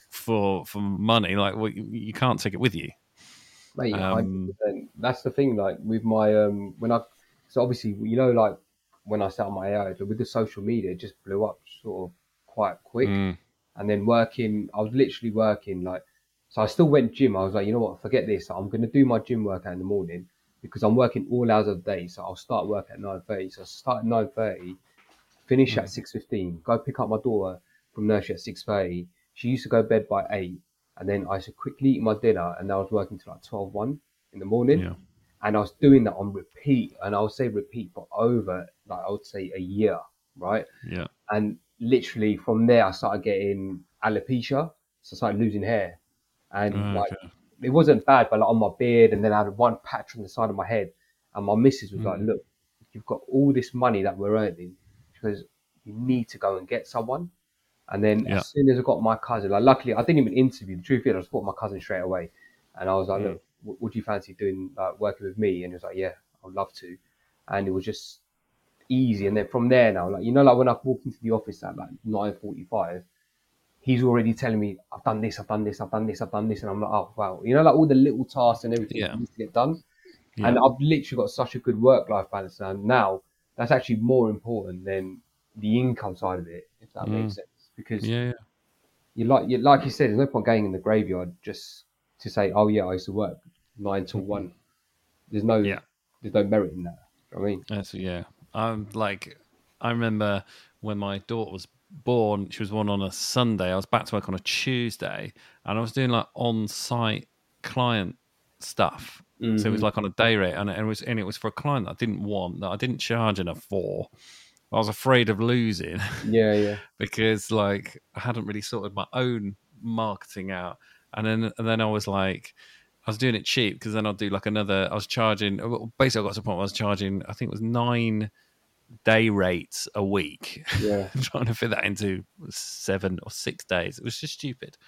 for for money, like, well, you, you can't take it with you. Mate, Um, one hundred percent. That's the thing. Like with my um, when I, so obviously you know, like when I set up my A I, with the social media, it just blew up sort of quite quick. Mm. And then working, I was literally working like, so I still went gym. I was like, you know what, forget this. I'm gonna do my gym workout in the morning because I'm working all hours of the day. So I'll start work at nine thirty. So I start at nine thirty, finish Mm. at six fifteen. Go pick up my daughter from nursery at six thirty. She used to go to bed by eight. And then I used to quickly eat my dinner, and I was working till like twelve one in the morning. Yeah. And I was doing that on repeat, and I would say repeat for over, like I would say a year, right? Yeah. And literally from there, I started getting alopecia, so I started losing hair, and Oh, like okay. it wasn't bad, but like on my beard, and then I had one patch on the side of my head, and my missus was like, Mm. "Look, you've got all this money that we're earning, because you need to go and get someone." And then Yeah. as soon as I got my cousin, like luckily I didn't even interview. The truth is, I just bought my cousin straight away, and I was like, Mm. "Look, w- would you fancy doing like working with me?" And he was like, "Yeah, I'd love to." And it was just easy. And then from there now, like you know, like when I walk into the office at like nine forty-five, he's already telling me, "I've done this, I've done this, I've done this, I've done this," and I'm like, "Oh wow," you know, like all the little tasks and everything Yeah. that needs to get done. Yeah. And I've literally got such a good work-life balance now. Now that's actually more important than the income side of it, if that Mm. makes sense, because. Yeah. Yeah. You like you like you said, there's no point going in the graveyard just to say, "Oh yeah, I used to work nine till one." There's no Yeah. there's no merit in that. You know what I mean, That's yeah. I'm like, I remember when my daughter was born. She was born on a Sunday. I was back to work on a Tuesday, and I was doing like on-site client stuff. So it was mm-hmm. like on a day rate, and it was and it was for a client that I didn't want, that I didn't charge enough for. I was afraid of losing Yeah, yeah, because like I hadn't really sorted my own marketing out, and then and then I was like, I was doing it cheap because then I'll do like another. I was charging. Basically, I got to the point where I was charging. I think it was nine day rates a week. yeah, Trying to fit that into seven or six days. It was just stupid.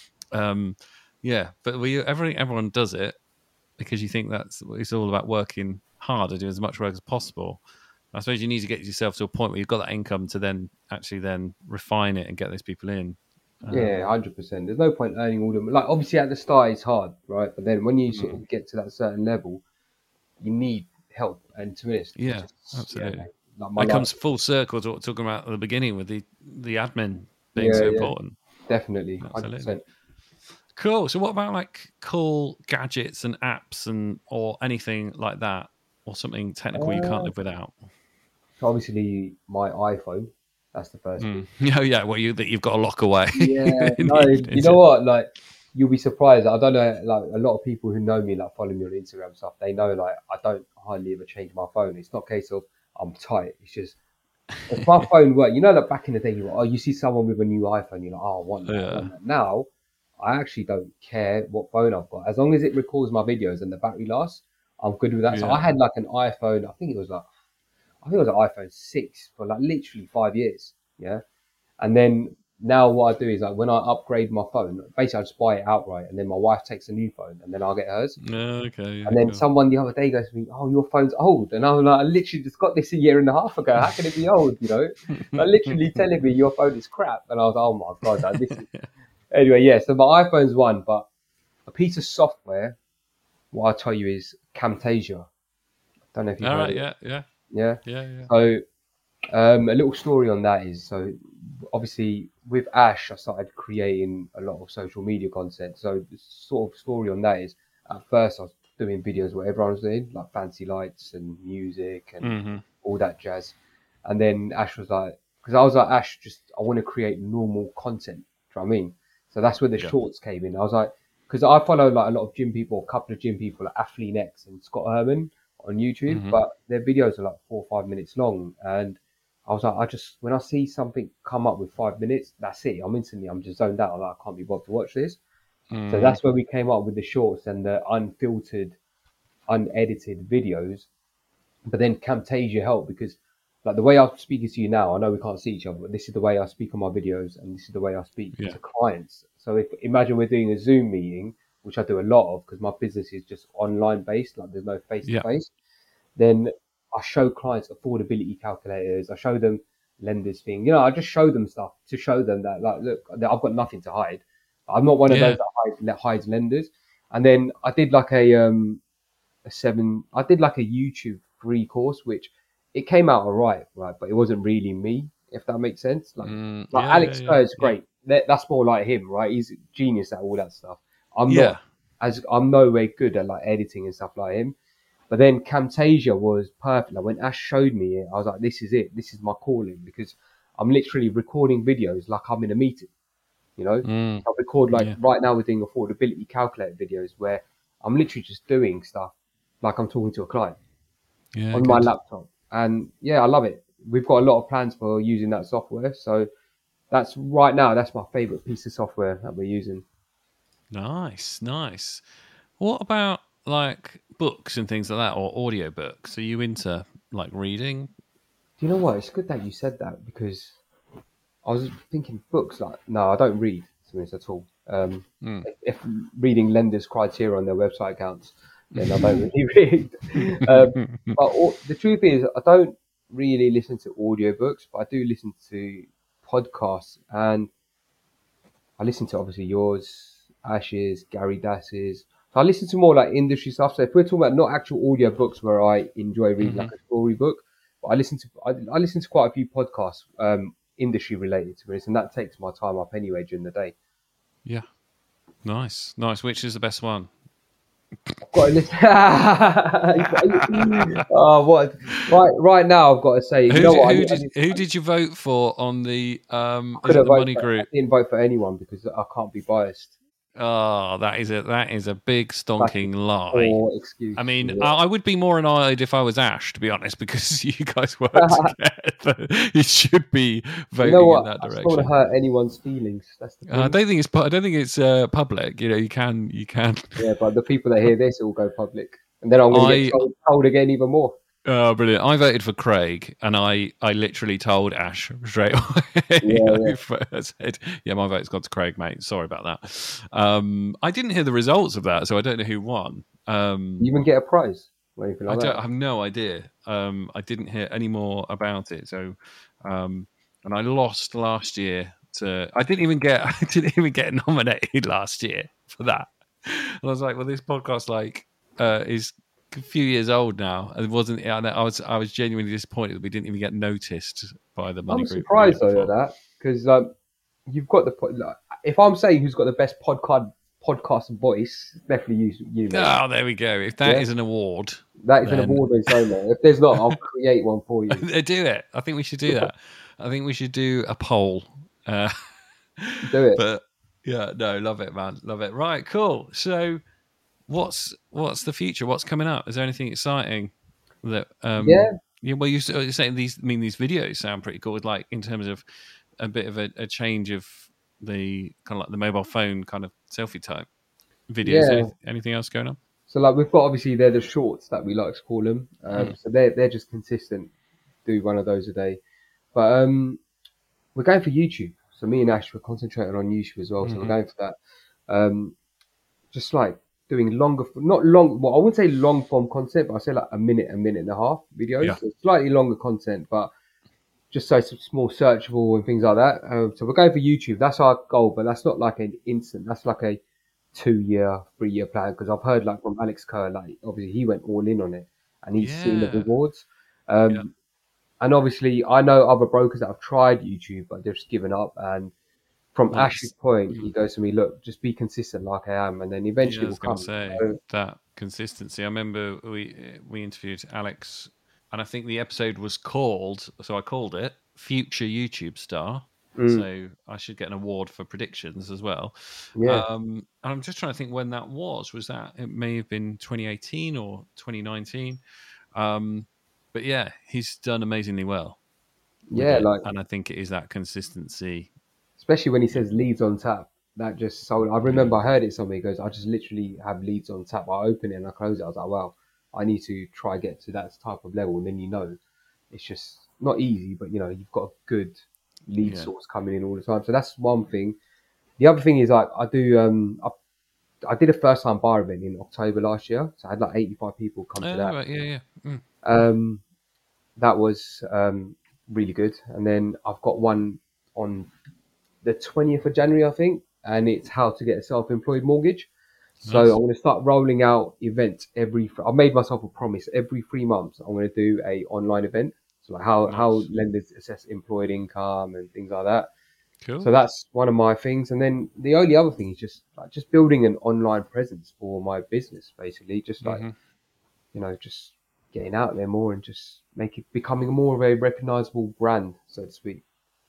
Um, yeah, but we everything everyone does it because you think that's it's all about working hard and do as much work as possible. I suppose you need to get yourself to a point where you've got that income to then actually then refine it and get those people in. yeah, Um, hundred percent. There's no point earning all the like. Obviously, at the start, it's hard, right? But then when you sort mm, of get to that certain level, you need help. And to be honest, it's yeah, just, yeah, absolutely. mate, like my It life. comes full circle to what we we're talking about at the beginning with the, the admin being Yeah, so yeah, important. definitely, hundred Absolutely. percent. Cool. So what about like cool gadgets and apps and or anything like that, or something technical you can't Uh, live without? so obviously, my iPhone. That's the first thing. Mm. Oh yeah, well you that you've got to lock away. Yeah, in no, the you evenings, know yeah. what? Like, you'll be surprised. I don't know, like, a lot of people who know me, like, follow me on Instagram and stuff, they know, like, I don't hardly ever change my phone. It's not a case of I'm tight. It's just, if my phone worked, you know, like, back in the day, you oh, you see someone with a new iPhone, you're like, oh, I want that, I Yeah. want that. Now, I actually don't care what phone I've got. As long as it records my videos and the battery lasts, I'm good with that. So Yeah. I had, like, an iPhone, I think it was, like, I think it was an iPhone six for, like, literally five years. Yeah. And then now what I do is like when I upgrade my phone, basically I just buy it outright, and then my wife takes a new phone, and then I'll get hers. Oh, okay. Yeah, And then cool. someone the other day goes to me, "Oh, your phone's old," and I'm like, "I literally just got this a year and a half ago. How can it be old?" You know, like literally telling me your phone is crap, and I was like, "Oh my god, like, this is." Anyway, yeah. So my iPhone's one, but a piece of software. What I tell you is Camtasia. Don't know if you've All heard right. of it. Yeah. Yeah. Yeah. Yeah. Yeah. So um, a little story on that is so obviously with Ash, I started creating a lot of social media content. So the sort of story on that is at first I was doing videos what everyone was doing, like fancy lights and music and Mm-hmm. all that jazz. And then Ash was like, because I was like, Ash, just I want to create normal content. Do you know what I mean? So that's where the Yeah. shorts came in. I was like, because I follow like a lot of gym people, a couple of gym people, like Athlean X and Scott Herman on YouTube, Mm-hmm. but their videos are like four or five minutes long. And I was like, I just, when I see something come up with five minutes, that's it. I'm instantly, I'm just zoned out. I'm like, I can't be bothered to watch this. Mm-hmm. So that's where we came up with the shorts and the unfiltered, unedited videos. But then Camtasia helped because like the way I'm speaking to you now, I know we can't see each other, but this is the way I speak on my videos, and this is the way I speak Yeah. to clients. So if imagine we're doing a Zoom meeting, which I do a lot of because my business is just online based, like there's no face to face, then I show clients affordability calculators. I show them lenders thing. You know, I just show them stuff to show them that, like, look, that I've got nothing to hide. I'm not one of Yeah. those that hides, that hides lenders. And then I did like a um a seven. I did like a YouTube free course, which it came out alright, right? But it wasn't really me, if that makes sense. Like, Mm, like yeah, Alex yeah, Kerr is yeah, great. That, that's more like him, right? He's a genius at all that stuff. I'm yeah. not as I'm nowhere good at like editing and stuff like him. But then Camtasia was perfect. Like when Ash showed me it, I was like, this is it. This is my calling because I'm literally recording videos like I'm in a meeting, you know? Mm, I record like yeah. right now we're doing affordability calculator videos where I'm literally just doing stuff like I'm talking to a client Yeah, on good. my laptop. And yeah, I love it. We've got a lot of plans for using that software. So that's right now, that's my favorite piece of software that we're using. Nice, nice. What about like books and things like that, or audio books? Are you into like reading? Do you know what? It's good that you said that because I was thinking books like, no, I don't read to be honest at all. Um, Mm. if, if reading lenders' criteria on their website counts, then I don't really read. um, but all, the truth is, I don't really listen to audiobooks, but I do listen to podcasts. And I listen to obviously yours, Ash's, Gary Dass's. So I listen to more like industry stuff. So if we're talking about not actual audio books where I enjoy reading Mhm. like a story book, but I listen to I, I listen to quite a few podcasts, um, industry related to this, and that takes my time up anyway during the day. Yeah, nice, nice. Which is the best one? I've got to listen. Oh, what? Right, right now I've got to say, Who you know did, what? I, who I, did did, who did you vote for on the um? I Is it couldn't the vote Money for, I Group? didn't vote for anyone because I can't be biased. Oh, that is a that is a big stonking lie. Or excuse. I mean, Yeah. I I would be more annoyed if I was Ash, to be honest, because you guys work together. You should be voting You know what? in that I just don't want to direction. hurt anyone's feelings. That's the Uh, I thing. don't think it's. pu- I don't think it's uh, public. You know, you can. You can. Yeah, but the people that hear this will go public, and then I'm going to I get told, told again even more. Oh, brilliant. I voted for Craig, and I, I literally told Ash straight away. Yeah, yeah. I said, yeah, my vote's gone to Craig, mate. Sorry about that. Um, I didn't hear the results of that, so I don't know who won. Um, You even get a prize or anything I like don't that. I have no idea. Um, I didn't hear any more about it. So, um, and I lost last year to. I didn't even get. I didn't even get nominated last year for that. And I was like, well, this podcast like uh, is a few years old now. And it wasn't. I was. I was genuinely disappointed that we didn't even get noticed by the Money I'm Group. the year surprised though at before. that because um, you've got the po- like, if I'm saying who's got the best podcast podcast voice, definitely you, you mate. Oh, there we go. If that Yeah. is an award, That is an then- award in its own. Mate. If there's not, I'll create one for you. do it. I think we should do that. I think we should do a poll. Uh, Do it. But yeah, no, love it, man, love it. Right, cool. So, what's what's the future? What's coming up? Is there anything exciting that? Um, Yeah. Yeah. Well, you- you're saying these. I mean, these videos sound pretty cool. Like in terms of a bit of a, a change of the kind of like the mobile phone kind of selfie type videos. Yeah. Any, anything else going on? So like we've got obviously they're the shorts that we like to call them. Um, Mm. So they're they're just consistent. Do one of those a day, but um, we're going for YouTube. So me and Ash we're concentrating on YouTube as well. So we're Mhm. going for that. Um, just like doing longer, not long. Well, I wouldn't say long form content, but I say like a minute, a minute and a half videos. Yeah. So slightly longer content, but just so it's more searchable and things like that. Um, so we're going for YouTube. That's our goal, but that's not like an instant. That's like a two-year, three-year plan. Because I've heard like from Alex Kerr, like obviously he went all in on it and he's seen the Yeah. rewards. Um, Yeah. And obviously, I know other brokers that have tried YouTube, but they've just given up. And from Well, Ash's point, he goes to me, "Look, just be consistent like I am, and then Yeah, eventually I we'll was going come." to say So, that consistency. I remember we we interviewed Alex, and I think the episode was called. So I called it "Future YouTube Star." mm, So I should get an award for predictions as well. yeah, Um, and I'm just trying to think when that was. Was that it? May have been twenty eighteen or twenty nineteen. Um, but yeah, he's done amazingly well. with yeah, it, like and I think it is that consistency. especially when he says leads on tap. That just sold. I remember I heard it somewhere. He goes, "I just literally have leads on tap. I open it and I close it." I was like, "Wow, I need to try get to that type of level." And then you know, it's just not easy, but you know, you've got a good lead Yeah. source coming in all the time. So that's one thing. The other thing is like I do. Um, I, I did a first time bar event in October last year, so I had like eighty-five people come to Oh, that. right. Yeah, yeah. Mm. Um, that was um, really good. And then I've got one on the twentieth of January, I think, and it's how to get a self-employed mortgage. So Nice. I'm going to start rolling out events every. I've made myself a promise. Every three months, I'm going to do a online event. So like how how Nice. lenders assess employed income and things like that. Cool. So that's one of my things. And then the only other thing is just like just building an online presence for my business, basically. Just like hmm you know, just getting out there more and just make it becoming more of a recognizable brand, so to speak.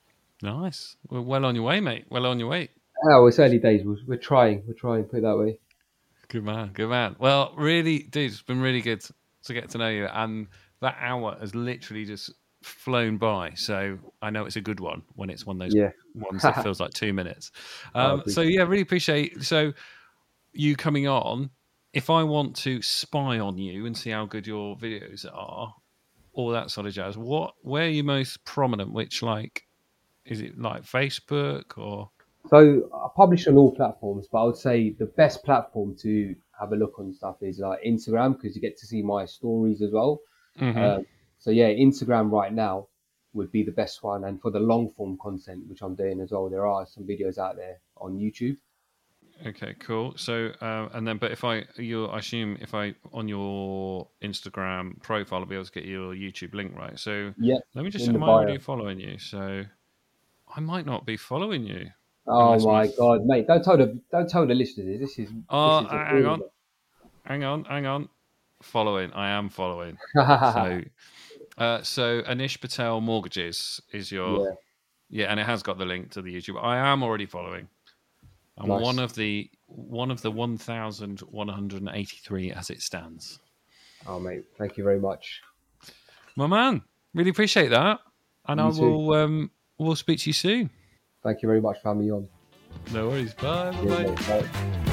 Nice. Well, well on your way, mate. Well on your way. Oh, it's early days. We're, we're trying. We're trying. Put it that way. Good man. Good man. Well, really, dude, it's been really good to get to know you. And that hour has literally just flown by. So I know it's a good one when it's one of those Yeah. ones that feels like two minutes. I Um, so, appreciate yeah, really appreciate so you coming on. If I want to spy on you and see how good your videos are, all that sort of jazz, what where are you most prominent? Which, like, is it like Facebook or? So I publish on all platforms, but I would say the best platform to have a look on stuff is like Instagram because you get to see my stories as well. hmm Um, so yeah, Instagram right now would be the best one, and for the long form content, which I'm doing as well, there are some videos out there on YouTube. Okay, cool. So, uh, and then, but if I, you, I assume if I on your Instagram profile, I'll be able to get your YouTube link, right? So, Yeah, let me just, in the am I already bio. following you? So, I might not be following you Oh unless my. my F- God, mate! Don't tell the don't tell the listeners. This is this oh, is a hang on, order. hang on, hang on. Following, I am following. So, uh, so Anish Patel Mortgages is your, Yeah, yeah, and it has got the link to the YouTube. I am already following. I'm one nice. of the one of the one thousand one hundred eighty-three as it stands. Oh mate, thank you very much. My man, really appreciate that, and I You too. will um, we'll speak to you soon. Thank you very much for having me on. No worries. Bye. Cheers, Bye. mate. Bye.